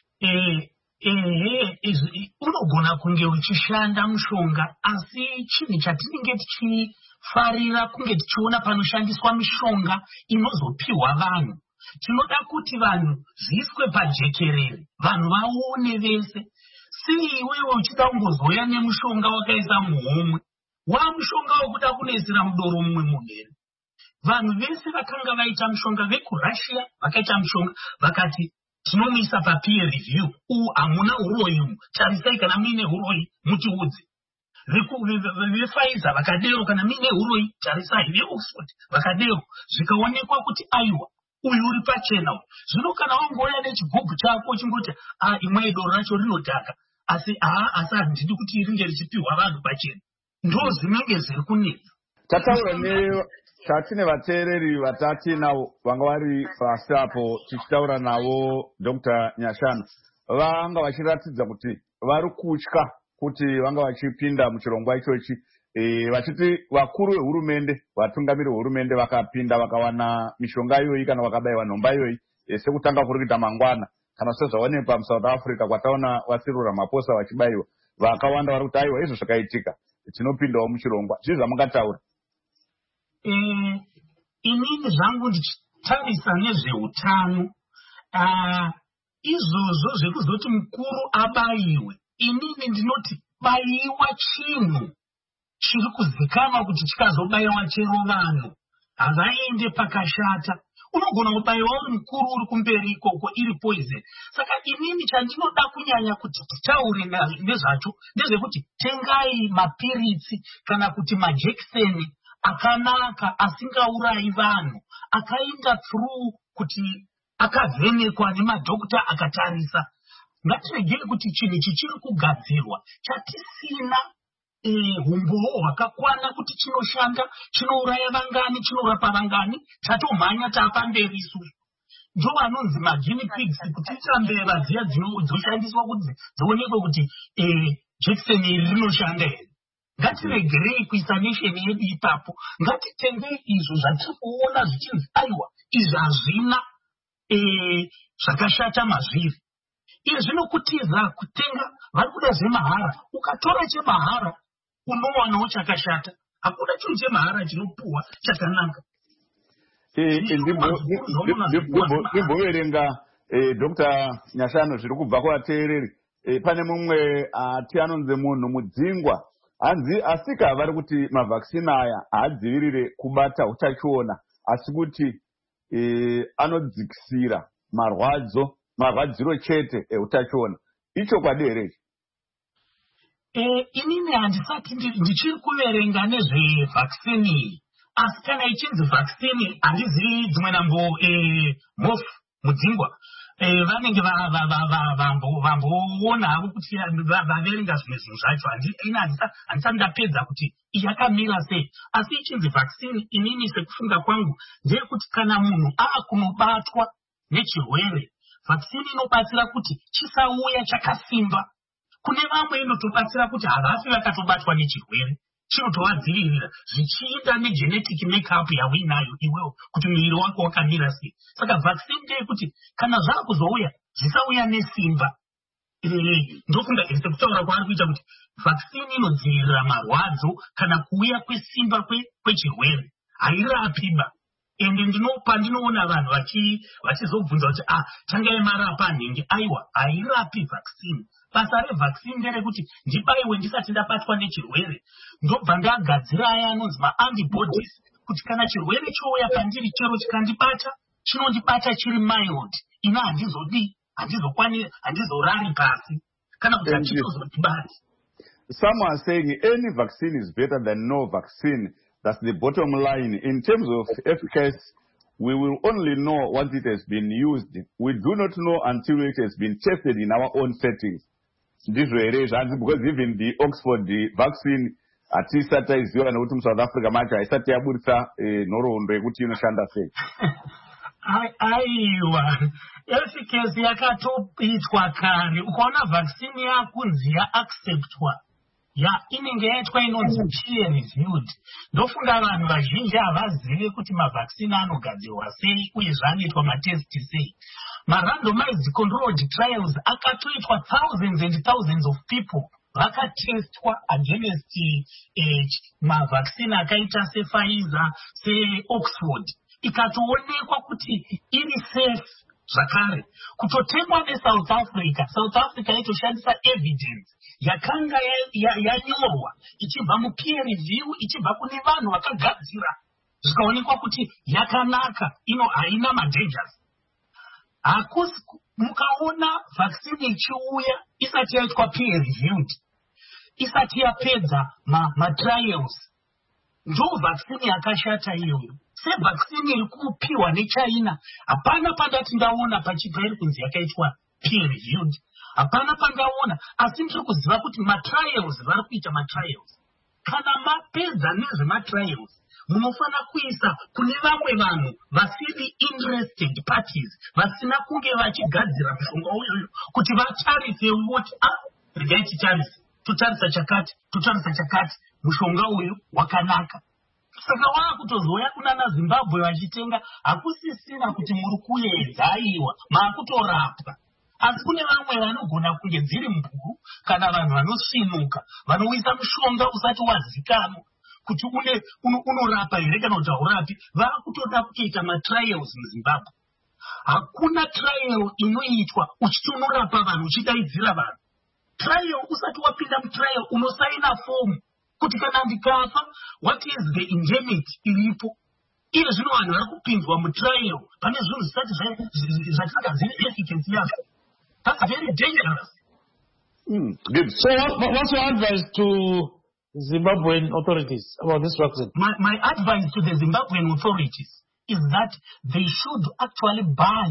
Unogona kunge uchishanda mushonga asi chinhu chatinenge tichifarira kunge tichiona panoshandiswa mishonga inozopiwa vanhu. Tinoda kuti vanhu zviiswe pajekerere, vanhu vaone vese. Sei iwewe uchida kungozoya nemushonga wakaisa muhomwe, mushonga wekuda kunoisira mudoro mumwe munhu. Vanhu vese vakanga vaita mushonga vekuRussia vakaita mushonga vakati tinomuisa papeer review, hamuna uroyi, tarisai kana muine uroyi mutiudze. Vepfizer vakadero kana muine uroyi tarisai, veOxford vakadero zvikaonekwa kuti aiwa uyu uri pachena. Zvino kana wangoya nechigubhu chako chingoti imwe doro racho rinodhaka, asi handidi kuti ringe richipiwa vanhu pachena. Ndo zvinenge zviri kunetsa. Tataura tatine vateereri vatati navo vanga vari pasi apo tichitaura navo Dr. Nyashano vanga vachiratidza kuti vari kutya kuti vanga vachipinda muchirongwa ichochi, vachiti vakuru vehurumende, vatungamiri vehurumende vakapinda vakawana mishonga iyoyi kana vakabayiwa nhomba iyoyi sekutanga kuri kuita mangwana, kana sezvaonekwa muSouth Africa kwataona vaCyril Ramaphosa vachibayiwa, vakawanda vari kuti aiwa izvo zvakaitika tinopindawo muchirongwa. Zvizvi zvamungataura? Inini zvangu ndichitarisa nezveutano, izvozvo zvekuzoti mukuru abayiwe, inini ndinoti bayiwa chinhu chiri kuzikanwa kuti chikazobayiwa chero vanhu havaende pakashata. Unogona kubayiwa uri mukuru uri kumberi ikoko iri poison. Saka inini chandinoda kunyanya kuti titaure nezvacho ndezvekuti tengai mapiritsi kana kuti majekiseni akanaka asingaurayi vanhu, akaenda through kuti akavhenekwa nemadhokota akatarisa. Ngatiregere kuti chinhu chichiri kugadzirwa chatisina humbowo hwakakwana kuti chinoshanda, chinouraya vangani, chinorapa vangani, tatomhanya tapamberi isusu. Ndo vanonzi maguinea pigs kuti itambeva dziya dzoshandiswa kuti dzionekwe kuti jekiseni iri rinoshanda here. Ngatiregerei kuisa nation yedu ipapo. Ngatitengei izvo zvatiri kuona zvichinzi aiwa izvi hazvina zvakashata mazviri. Izvi zvinokutiza kutenga vari kuda zvemahara. Ukatora chemahara unowanawo chakashata. Hakuna chinhu chemahara chinopuwa chakanaka. Ndimboverenga Dr. Nyashano zviri kubva kuvateereri. Pane mumwe anonzi munhu mudzingwa hanzi asika vari kuti mavhakisini aya haadzivirire kubata utachiona asi kuti anodzikisira marwadziro chete eutachiona. Ichokwadi here? Inini handisati ndichiri kuverenga nezvevhakisini, asi kana ichinzi vhakisini handizivi dzimwe nambo mofu mudzingwa. vanenge vamboona havo kuti vaverenga zvimwe zvinhu zvacho. Handisati ndapedza kuti yakamira sei, asi ichinzi vaccine inini sekufunga kwangu ndeyekuti kana munhu kunobatwa nechirwere, vaccine inobatsira kuti chisauya chakasimba. Kune vamwe inotobatsira kuti havafi vakatobatwa nechirwere, chinotovadzivirira zvichiita negenetic makeup yauinayo iwewo kuti muviri wako wakamira sei. Saka vaccine ndeyekuti kana zvakuzouya zvisauya nesimba. Ndofunga sekutaura kwaari kuita kuti vaccine inodzivirira marwadzo kana kuuya kwesimba kwechirwere, hairapiba. Ende ndinoona vanhu vachizobvunza kuti changayemarapa nhingi. Aiwa, hairapi vaccine. Basa revaccine nderekuti ndibaiwe ndisati ndabatwa nechirwere, ndobva ndagadzira aya anonzi maantibodies, kuti kana chirwere chouya pandiri chero chikandibata, chinondibata chiri mild, ina handizorari pasi kana kuti hachitozondibata. Some are saying any vaccine is better than no vaccine. That's the bottom line. In terms of efficacy, we will only know once it has been used. We do not know until it has been tested in our own settings. Because even the Oxford vaccine hatisati iziva nekuti muSouth Africa macho haisati yaburitsa nhoroondo yekuti inoshanda sei. Aiwa, efficacy yakatoitwa kare. Ukaona vaccine yakunzi yaacceptwa, inenge yaitwa inonzi peer reviewed. Ndofunga vanhu vazhinji havazive kuti mavaccine anogadzirwa sei uye zvanoitwa matesti sei. Randomized controlled trials akatoitwa thousands and thousands of people vakatestwa against mavaccine akaita sePfizer, seOxford, ikatoonekwa kuti iri safe. Zvakare kutotengwa neSouth Africa, South Africa itoshandisa evidence yakanga yanyorwa ichibva mupeer review, ichibva kune vanhu vakagadzira, zvikaonekwa kuti yakanaka, haina madangers. Mukaona vaccine ichiuya isati yaitwa peer reviewed, isati yapedza matrials, ndo vaccine yakashata iyoyo. Sevaccine iri kupiwa neChina, hapana pandati ndaona pachipairi kunzi yakaitwa peer reviewed, hapana pandaona. Asi ndiri kuziva kuti matrials vari kuita matrials. Kana mapedza nezvematrials, munofana kuisa kune vamwe vanhu vasiri interested parties, vasina kunge vachigadzira mushonga uyoyo, kuti vatarise kuti regai titarise, totarisa chakati, mushonga uyu wakanaka. Saka vakutozoya kunana Zimbabwe vachitenga, hakusisina kuti muri kuedza aiwa, maakutorapwa. Asi kune vamwe vanogona kunge dziri mburu kana vanhu vanosvinuka, vanoisa mushonga usati wazikanwa kuti unorapa here kana kuti haurapi, vakutoda kutoita matrials muZimbabwe. Hakuna trial inoitwa uchiti unorapa vanhu uchidaidzira vanhu. Trial usati wapinda mutrial unosaina fomu kuti kana ndikafa, what is the indemnity iripo. Iye zvino vanhu vari kupinzwa mutrial pane zvinhu zvisati zvatinga dzine efficacy yazvo. That's very dangerous. Good. So what's your advice to Zimbabwean authorities about this vaccine? My advice to the Zimbabwean authorities is that they should actually buy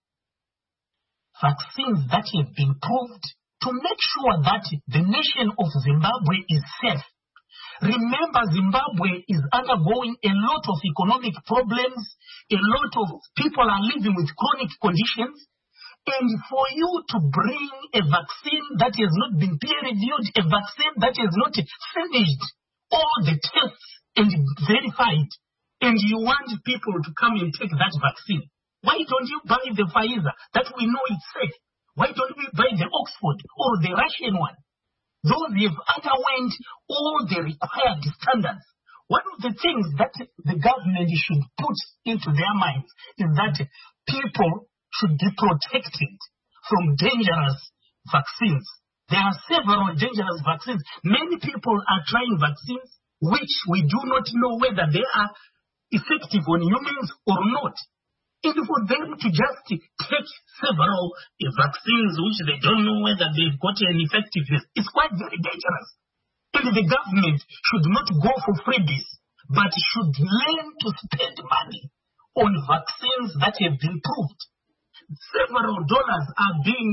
vaccines that have been proved to make sure that the nation of Zimbabwe is safe. Remember, Zimbabwe is undergoing a lot of economic problems. A lot of people are living with chronic conditions. And for you to bring a vaccine that has not been peer-reviewed, a vaccine that has not finished all the tests and verified, and you want people to come and take that vaccine, why don't you buy the Pfizer that we know is safe? Why don't we buy the Oxford or the Russian one? Those have underwent all the required standards. One of the things that the government should put into their minds is that people should be protected from dangerous vaccines. There are several dangerous vaccines. Many people are trying vaccines which we do not know whether they are effective on humans or not. And for them to just take several vaccines which they don't know whether they've got an effectiveness, it's quite very dangerous. And the government should not go for freebies, but should learn to spend money on vaccines that have been proved. several dollars are being,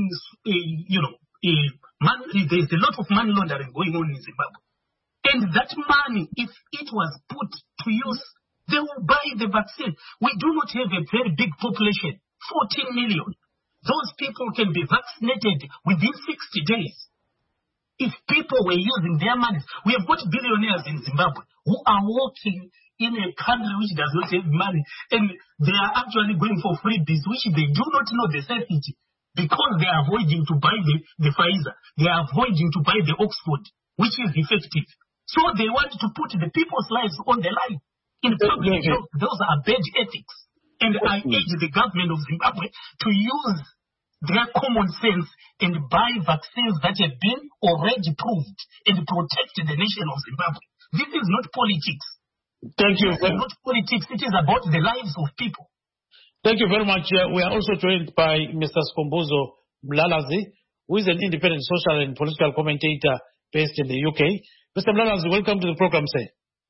there's a lot of money laundering going on in Zimbabwe. And that money, if it was put to use, they will buy the vaccine. We do not have a very big population, 14 million. Those people can be vaccinated within 60 days. If people were using their money, we have got billionaires in Zimbabwe who are working in a country which does not have money, and they are actually going for freebies, which they do not know the safety, because they are avoiding to buy the Pfizer. They are avoiding to buy the Oxford, which is effective. So they want to put the people's lives on the line. In public health, those are bad ethics. And I urge the government of Zimbabwe to use their common sense and buy vaccines that have been already proved and protect the nation of Zimbabwe. This is not politics. Thank you. It is not politics. It is about the lives of people. Thank you very much. We are also joined by Mr. Skhumbuzo Mlalazi, who is an independent social and political commentator based in the UK. Mr. Mlalazi, welcome to the program, sir.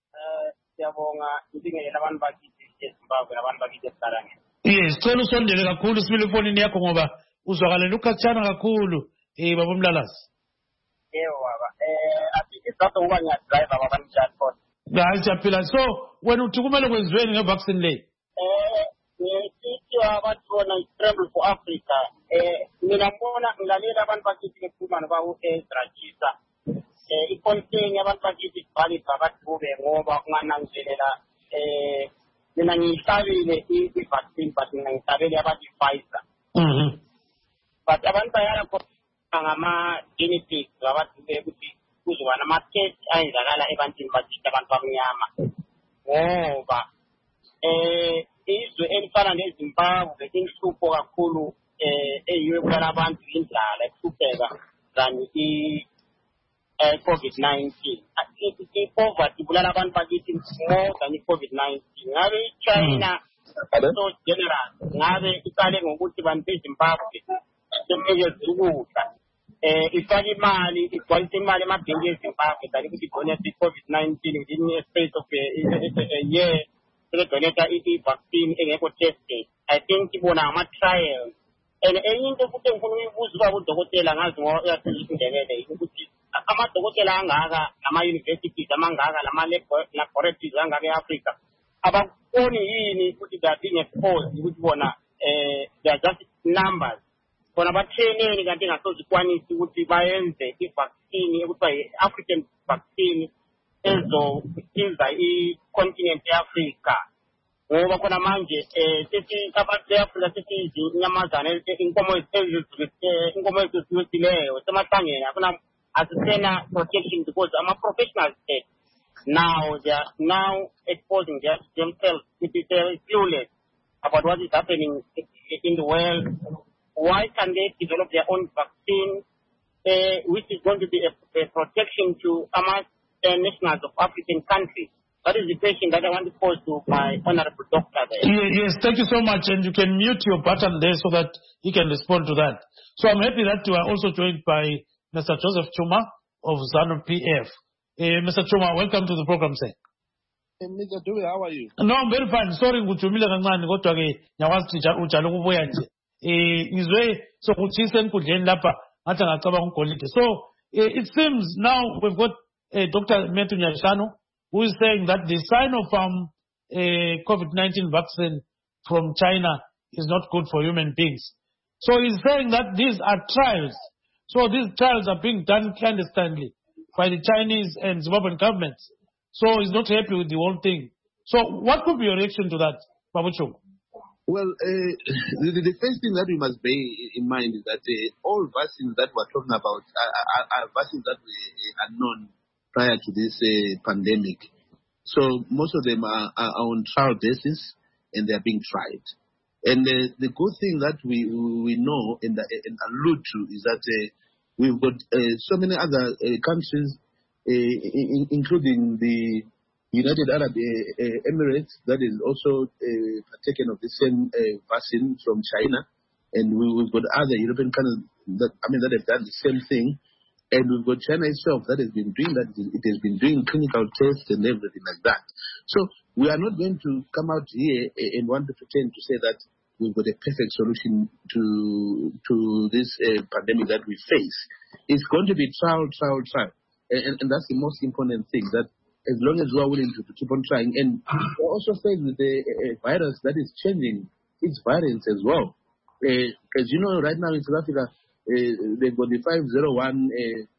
Yes, cela usondele kakhulu simile ufonini yakho ngoba uzwakala ukhatshana kakhulu baba Mlalazi. Hayi siyaphila. So wena uthi kumele kwenziweni ngevaccine le? Ngithiwa bathona i-scramble for Africa. Mina ngibona ngilalela abantu bakithi bekhuluma noba u-Ezra ikhontenye abantu bakithi bhali bhakadube ngoba ungananzelela mina ngiyihlabile i-vaccine but mina ngihlabele abantu i-Pfizer. But abantu bayala ngama-guinea pigs abadube ukuthi kuzoba nama-test ayenzakala ebantwini bakithi abantu bamnyama ngoba izwe elifana neZimbabwe inhlupho kakhulu eyiyo ebulala abantu indlala ehlupheka than i-COVID-19. I-poverty ibulala abantu bakithi more than i-COVID-19. Ngabe i-China so general ngabe iqale ngokuthi bantu beZimbabwe semnikeza ukudla ifake imali igcwalise imali emabhenki eZimbabwe than ukuthi idonate i-COVID-19 within a space of a year. Donate i-vaccine engekho tested. I think ibona ama-trials. And enye into futhi engifuna uyibuza uba udokotela ngazi ngoba uyasindebele ukuthi amadokotela angaka ama-universities amangaka lama-laboratories angaka e-Africa abakuboni yini ukuthi they are being exposed ukuthi bona they are just numbers. Bona batheneni kanti engasozikwanisi ukuthi bayenze i-vaccine ekuthiwa yi-African vaccine ezosiza i-continent ye-Africa ngoba khona manje sithi abantu be-Africa sithi inyamazana inkomo ezizilisileyo semahlangeni afuna asisena protection because ama-professionals now they are now exposing themselves to be clueless about what is happening in the world. Why can they develop their own vaccine which is going to be a protection to nationals of African countries? That is the question that I want to pose to my honorable doctor there. Yes, thank you so much. And you can mute your button there so that you can respond to that. So I'm happy that you are also joined by Mr. Joseph Chuma of ZANU-PF. Mr. Chuma, welcome to the program, sir. Mr. Dube, how are you? No, I'm very fine. Sorry, nguthumile kancane kodwa ke nyawazi ujalo kubuya nje. Izwe sokuthisa enkundleni lapha ngathi ngacabanga ugolide. So it seems now we've got Dr. Matthew Nyashanu, who is saying that the Sinopharm COVID-19 vaccine from China is not good for human beings. So he's saying that these are trials. So these trials are being done clandestinely by the Chinese and Zimbabwean governments. So he's not happy with the whole thing. So what could be your reaction to that, Babucho? Well, the first thing that we must bear in mind is that all vaccines that we're talking about are vaccines that were known prior to this pandemic. So most of them are on trial basis and they are being tried. And the good thing that we know and allude to is that we've got so many other countries, including the United Arab Emirates, that is also partaken of the same vaccine from China. And we've got other European countries that have done the same thing. And we've got China itself that has been doing that. It has been doing clinical tests and everything like that. So we are not going to come out here and want to pretend to say that we've got a perfect solution to this pandemic that we face. It's going to be trial. And that's the most important thing, that as long as we are willing to keep on trying. And we're also faced with a virus that is changing its variants as well. As you know, right now in South Africa, they've got the 501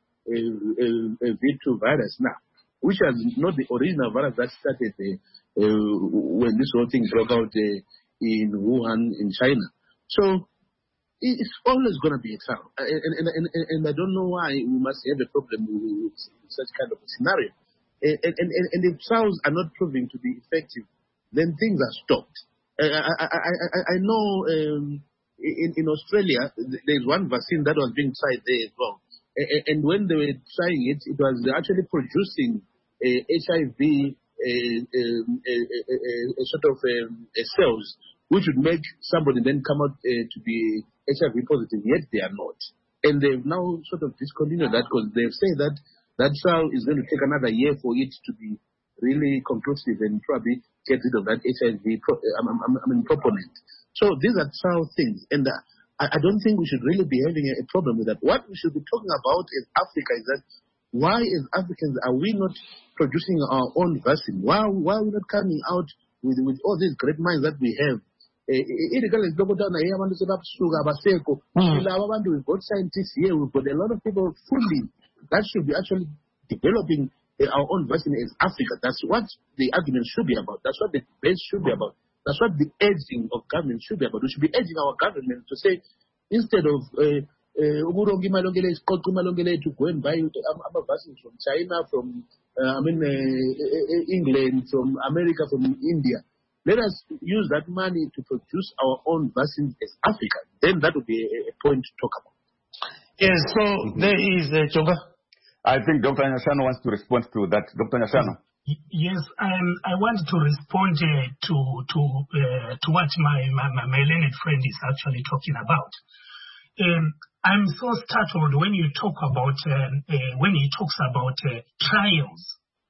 V2 virus now, which is not the original virus that started when this whole thing broke out in Wuhan, in China. So it's always going to be a trial. And I don't know why we must have a problem with such kind of a scenario. And if trials are not proving to be effective, then things are stopped. I know in Australia, there's one vaccine that was being tried there as well. And when they were trying it, it was actually producing HIV sort of cells, which would make somebody then come out to be HIV positive, yet they are not. And they've now sort of discontinued that because they've said that that trial is going to take another year for it to be really conclusive and probably get rid of that HIV proponent. So these are trial things, and I don't think we should really be having a problem with that. What we should be talking about in Africa is that why as Africans are we not producing our own vaccine? Why are we not coming out with all these great minds that we have? We've got scientists here, we've got a lot of people fully that should be actually developing our own vaccine as Africa. That's what the argument should be about. That's what the debate should be about. That's what the urging of government should be about. We should be urging our government to say, instead of to go and buy vaccines from China, from England, from America, from India, let us use that money to produce our own vaccines as Africa. Then that would be a point to talk about. Yes, so there is Chonga. I think Dr. Nyashano wants to respond to that. Dr. Nyashano. Yes, I want to respond to what my learned friend is actually talking about. I'm so startled when you talk about when he talks about trials.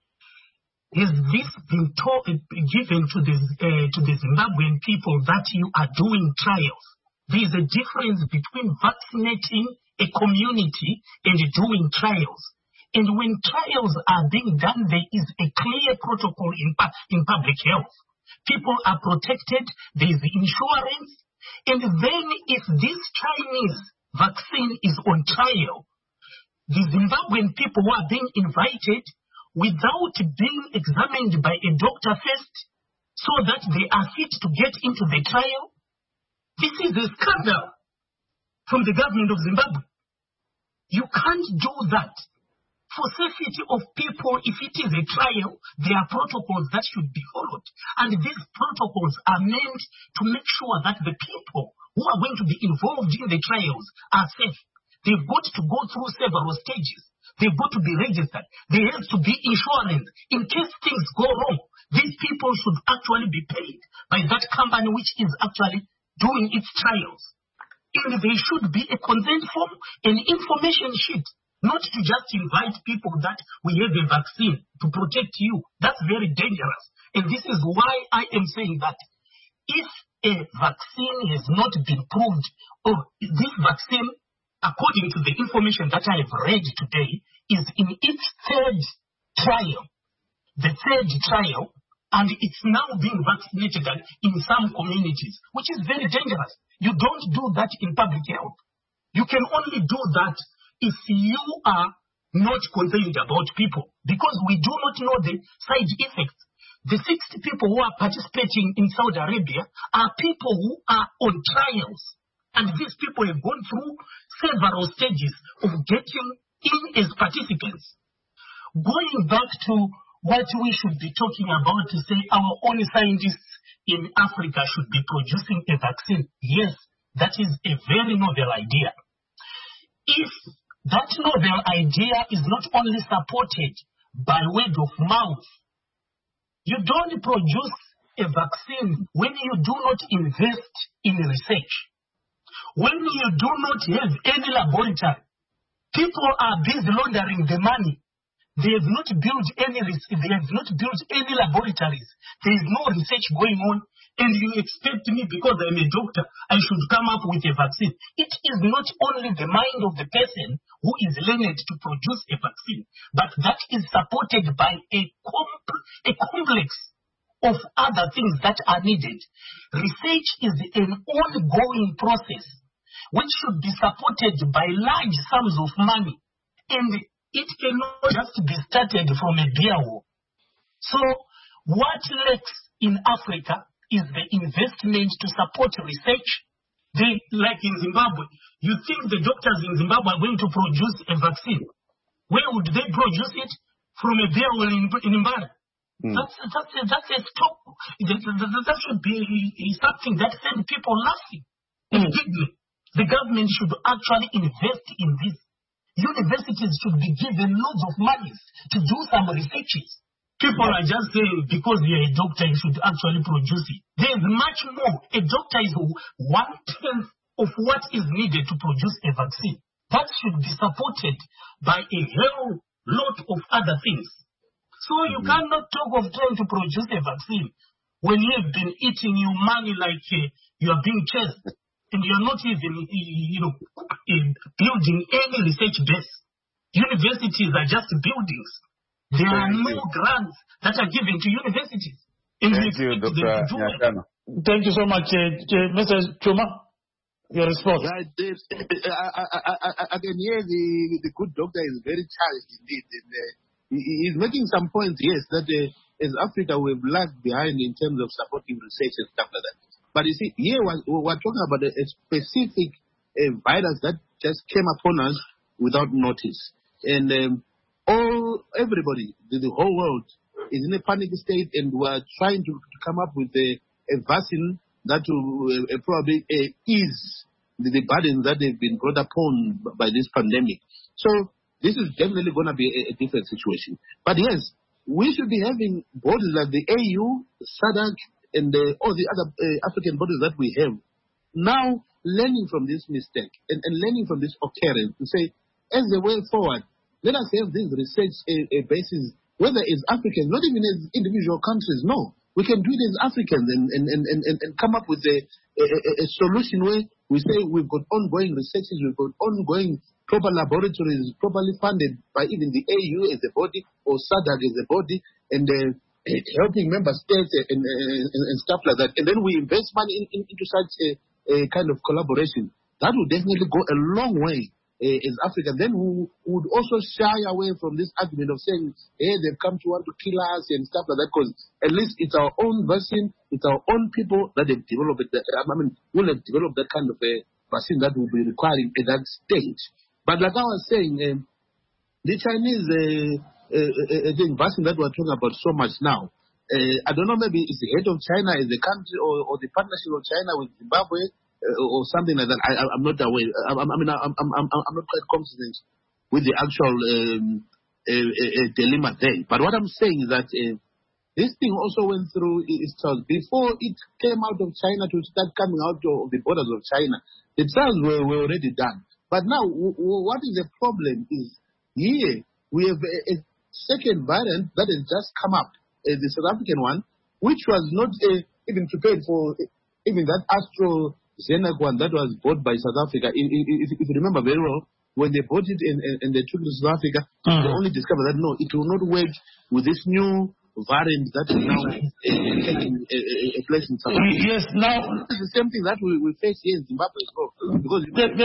Has this been given to the Zimbabwean people that you are doing trials? There is a difference between vaccinating a community and doing trials. And when trials are being done, there is a clear protocol in public health. People are protected, there is insurance. And then if this Chinese vaccine is on trial, the Zimbabwean people who are being invited without being examined by a doctor first so that they are fit to get into the trial, this is a scandal from the government of Zimbabwe. You can't do that. For safety of people, if it is a trial, there are protocols that should be followed. And these protocols are meant to make sure that the people who are going to be involved in the trials are safe. They've got to go through several stages. They've got to be registered. There has to be insurance. In case things go wrong, these people should actually be paid by that company which is actually doing its trials. And there should be a consent form, an information sheet. Not to just invite people that we have a vaccine to protect you. That's very dangerous. And this is why I am saying that if a vaccine has not been proved, or this vaccine, according to the information that I have read today, is in its third trial, and it's now being vaccinated in some communities, which is very dangerous. You don't do that in public health. You can only do that if you are not concerned about people, because we do not know the side effects. The 60 people who are participating in Saudi Arabia are people who are on trials. And these people have gone through several stages of getting in as participants. Going back to what we should be talking about, to say our own scientists in Africa should be producing a vaccine. Yes, that is a very novel idea. If that novel idea is not only supported by word of mouth, you don't produce a vaccine when you do not invest in research. When you do not have any laboratory, people are busy laundering the money. They have not built any laboratories. There is no research going on, and you expect me, because I'm a doctor, I should come up with a vaccine. It is not only the mind of the person who is learned to produce a vaccine, but that is supported by a complex of other things that are needed. Research is an ongoing process which should be supported by large sums of money, and it cannot just be started from a beer hall. So what lacks in Africa is the investment to support research. Like in Zimbabwe, you think the doctors in Zimbabwe are going to produce a vaccine? Where would they produce it? From a beer hall in Mbara? That's a stop. That should be something that sends people laughing. The government should actually invest in this. Universities should be given loads of money to do some researches. People are just saying because you're a doctor, you should actually produce it. There's much more. A doctor is 1/10 of what is needed to produce a vaccine. That should be supported by a whole lot of other things. So you cannot talk of trying to produce a vaccine when you have been eating your money like you are being chased, and you're not even, building any research base. Universities are just buildings. There are no grants that are given to universities. Thank you, Dr. Nyashano. Thank you so much, Mr. Chuma. Your response. Right. I can hear the good doctor is very charged indeed. And, he's making some points, yes, that as Africa we've lagged behind in terms of supporting research and stuff like that. But you see, here we're talking about a specific virus that just came upon us without notice. And everybody, the whole world is in a panic state, and we're trying to come up with a vaccine that will probably ease the burdens that they've been brought upon by this pandemic. So this is definitely going to be a different situation. But yes, we should be having bodies like the AU, SADC, and all the other African bodies that we have now learning from this mistake and learning from this occurrence to say, as a way forward, let us have these research bases, whether as Africans, not even as individual countries. No, we can do it as Africans and come up with a solution where we say we've got ongoing researches, we've got ongoing proper laboratories, properly funded by even the AU as a body or SADC as a body, and helping member states and stuff like that. And then we invest money into such a kind of collaboration. That will definitely go a long way. As Africa, then we would also shy away from this argument of saying, hey, they've come to want to kill us and stuff like that, because at least it's our own vaccine, it's our own people that have developed it. Will have developed that kind of a vaccine that will be requiring at that stage. But like I was saying, the Chinese vaccine that we're talking about so much now, I don't know, maybe it's the head of China as a country or the partnership of China with Zimbabwe, or something like that. I'm not aware. I'm not quite confident with the actual dilemma there. But what I'm saying is that this thing also went through its trials. Before it came out of China to start coming out of the borders of China, the trials were already done. But now, what is the problem is here we have a second variant that has just come up, the South African one, which was not even prepared for even that AstraZeneca one that was bought by South Africa. If you remember very well, when they bought it and they took it to South Africa, they only discovered that no, it will not work with this new variant that is now taking a place in South Africa. Yes, now it's the same thing that we face here in Zimbabwe as well. Because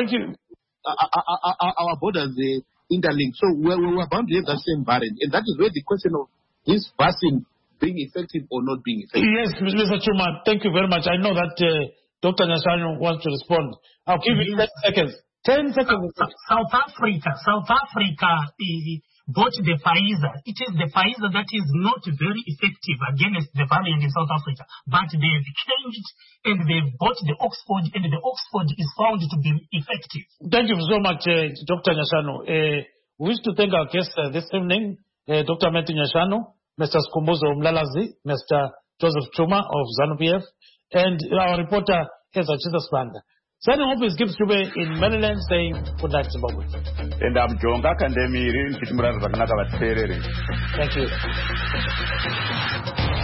our borders interlinked, so we're bound to have that same variant, and that is where the question of this vaccine being effective or not being effective. Yes, Mr. Chuma, thank you very much. I know that Dr. Nyashano wants to respond. I'll give you 10 seconds. 10 seconds. South Africa bought the Pfizer. It is the Pfizer that is not very effective against the variant in South Africa. But they've changed and they've bought the Oxford, and the Oxford is found to be effective. Thank you so much, Dr. Nyashano. We wish to thank our guests this evening, Dr. Matthew Nyashano, Mr. Skumbuzo Mlalazi, Mr. Joseph Chuma of ZANU-PF, and our reporter, Ezra Chisasbanda. Signing off is Gibbs Chube in Maryland saying good night, Zimbabwe. And I'm Jonga Kandemiri in Chitimura Zakanaka. Thank you.